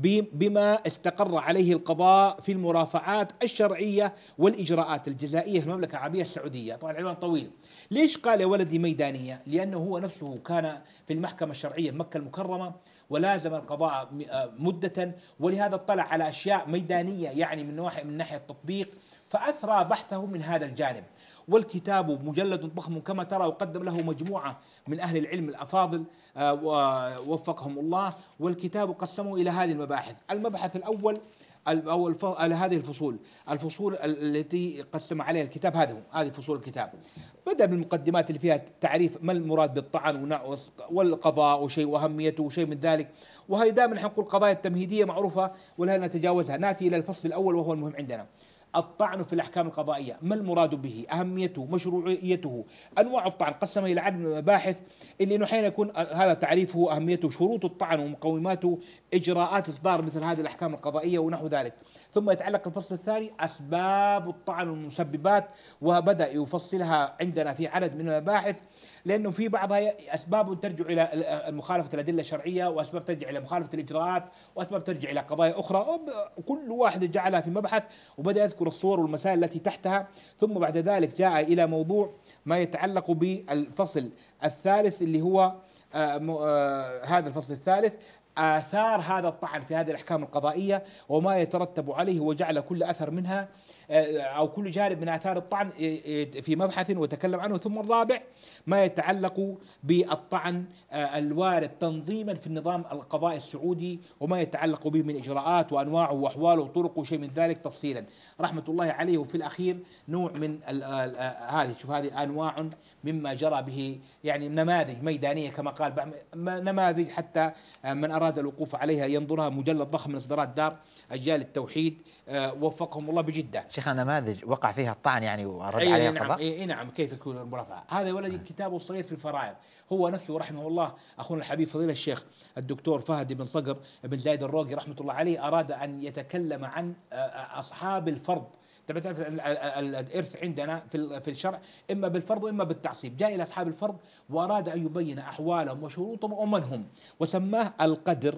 بما استقر عليه القضاء في المرافعات الشرعية والإجراءات الجزائية في المملكة العربية السعودية. طبعا العنوان طويل. ليش قال يا ولدي ميدانية؟ لأنه هو نفسه كان في المحكمة الشرعية بمكة المكرمة ولازم القضاء مدة، ولهذا اطلع على أشياء ميدانية يعني من ناحية من ناحية التطبيق، فأثرى بحثه من هذا الجانب. والكتاب مجلد ضخم كما ترى، وقدم له مجموعة من أهل العلم الأفاضل ووفقهم الله. والكتاب قسمه إلى هذه المباحث. المبحث الأول أو هذه الفصول الفصول التي قسم عليها الكتاب، هذه هذه فصول الكتاب. بدأ بالمقدمات اللي فيها تعريف ما المراد بالطعن والقضاء وشيء وأهميته وشيء من ذلك، وهي دائما نقول القضايا التمهيدية معروفة ولا نتجاوزها. نأتي إلى الفصل الأول وهو المهم عندنا، الطعن في الأحكام القضائية، ما المراد به، أهميته، مشروعيته، أنواع الطعن. قسم إلى عدد من المباحث اللي إنه حين يكون هذا تعريفه، أهميته، شروط الطعن ومقوماته، إجراءات إصدار مثل هذه الأحكام القضائية ونحو ذلك. ثم يتعلق الفصل الثاني أسباب الطعن والمسببات، وبدأ يفصلها عندنا في عدد من المباحث، لأنه في بعضها أسباب ترجع إلى مخالفة الأدلة الشرعية، وأسباب ترجع إلى مخالفة الإجراءات، وأسباب ترجع إلى قضايا أخرى، وكل واحد جعلها في مبحث وبدأ يذكر الصور والمسائل التي تحتها. ثم بعد ذلك جاء إلى موضوع ما يتعلق بالفصل الثالث اللي هو آه آه هذا الفصل الثالث، آثار هذا الطعن في هذه الأحكام القضائية وما يترتب عليه، وجعل كل أثر منها أو كل جانب من آثار الطعن في مبحث وتكلم عنه. ثم الرابع ما يتعلق بالطعن الوارد تنظيما في النظام القضائي السعودي وما يتعلق به من إجراءات وأنواعه وأحواله وطرقه وشيء من ذلك تفصيلا رحمة الله عليه. وفي الأخير نوع من هذه، شوف هذه أنواع مما جرى به، يعني نماذج ميدانية كما قال، نماذج حتى من أراد الوقوف عليها ينظرها، مجلد ضخم من إصدارات دار أجيال التوحيد وفقهم الله بجدة. شيخنا نماذج وقع فيها الطعن يعني ورد أي عليها نعم القضاء؟ أي نعم. كيف يكون المرافعة؟ هذا ولدي كتابه الصغير في الفرائض، هو نفسه رحمه الله أخونا الحبيب فضيلة الشيخ الدكتور فهد بن صقر بن زايد الروقي رحمة الله عليه أراد أن يتكلم عن أصحاب الفرض. تعرف الإرث عندنا في الشرع إما بالفرض وإما بالتعصيب. جاء إلى أصحاب الفرض وأراد أن يبين أحوالهم وشروطهم ومن هم، وسماه القدر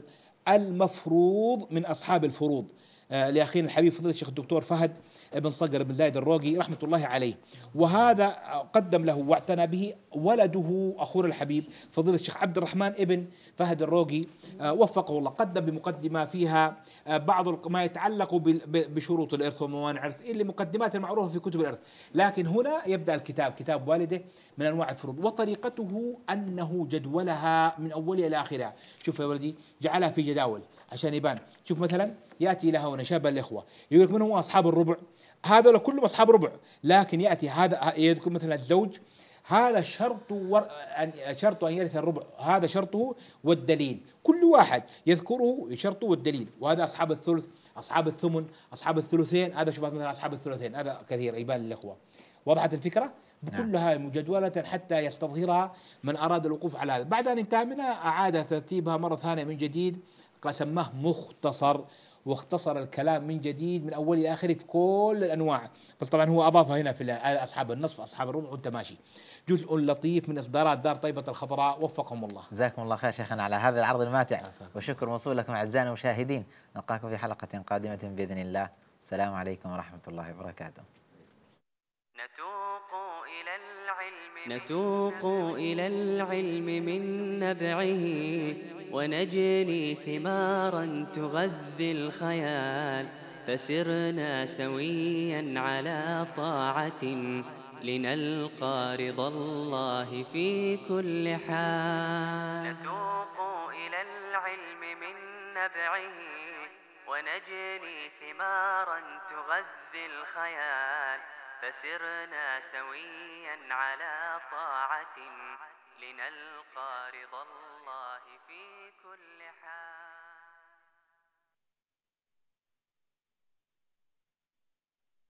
المفروض من أصحاب الفروض لأخينا الحبيب فضيلة الشيخ الدكتور فهد بن صقر بن زايد الروقي رحمة الله عليه. وهذا قدم له واعتنى به ولده أخونا الحبيب فضيلة الشيخ عبد الرحمن ابن فهد الروقي وفقه الله، قدم بمقدمة فيها بعض ما يتعلق بشروط الإرث وموانع الإرث، اللي مقدمات المعروفة في كتب الإرث. لكن هنا يبدأ الكتاب، كتاب والده، من أنواع الفروض. وطريقته أنه جدولها من أولها إلى آخرها. شوف يا ولدي جعلها في جداول عشان يبان. شوف مثلا يأتي إلى هنا شاب الإخوة يقول لك من هو أصحاب الربع، هذا كلهم أصحاب ربع، لكن يأتي هذا يذكر مثلا الزوج، هذا شرط ور... شرط أن يرث الربع، هذا شرطه والدليل، كل واحد يذكره شرطه والدليل. وهذا أصحاب الثلث، أصحاب الثمن، أصحاب الثلثين، هذا شبه مثلا أصحاب الثلثين، هذا كثير يبان للإخوة. وضحت الفكرة؟ بكلها مجدولة حتى يستظهرها من أراد الوقوف على هذا. بعد أن انتهى منها أعاد ترتيبها مرة ثانية من جديد، سماه مختصر، واختصر الكلام من جديد من أول إلى آخره في كل الأنواع. بل طبعا هو أضافها هنا في أصحاب النصف أصحاب الربع وأنت ماشي. جزء لطيف من إصدارات دار طيبة الخضراء، وفقهم الله. جزاكم الله خير شيخنا على هذا العرض الماتع، وشكر موصول لكم أعزائنا المشاهدين. نلقاكم في حلقة قادمة بإذن الله. السلام عليكم ورحمة الله وبركاته. نتوق إلى العلم نتوق إلى العلم من نبعه، ونجني ثمارا تغذي الخيال، فسرنا سويا على طاعة لنلقى رضا الله في كل حال. نتوق إلى العلم من نبعه، ونجني ثمارا تغذي الخيال، فسرنا سويا على طاعة لنلقى رضا الله في كل حال.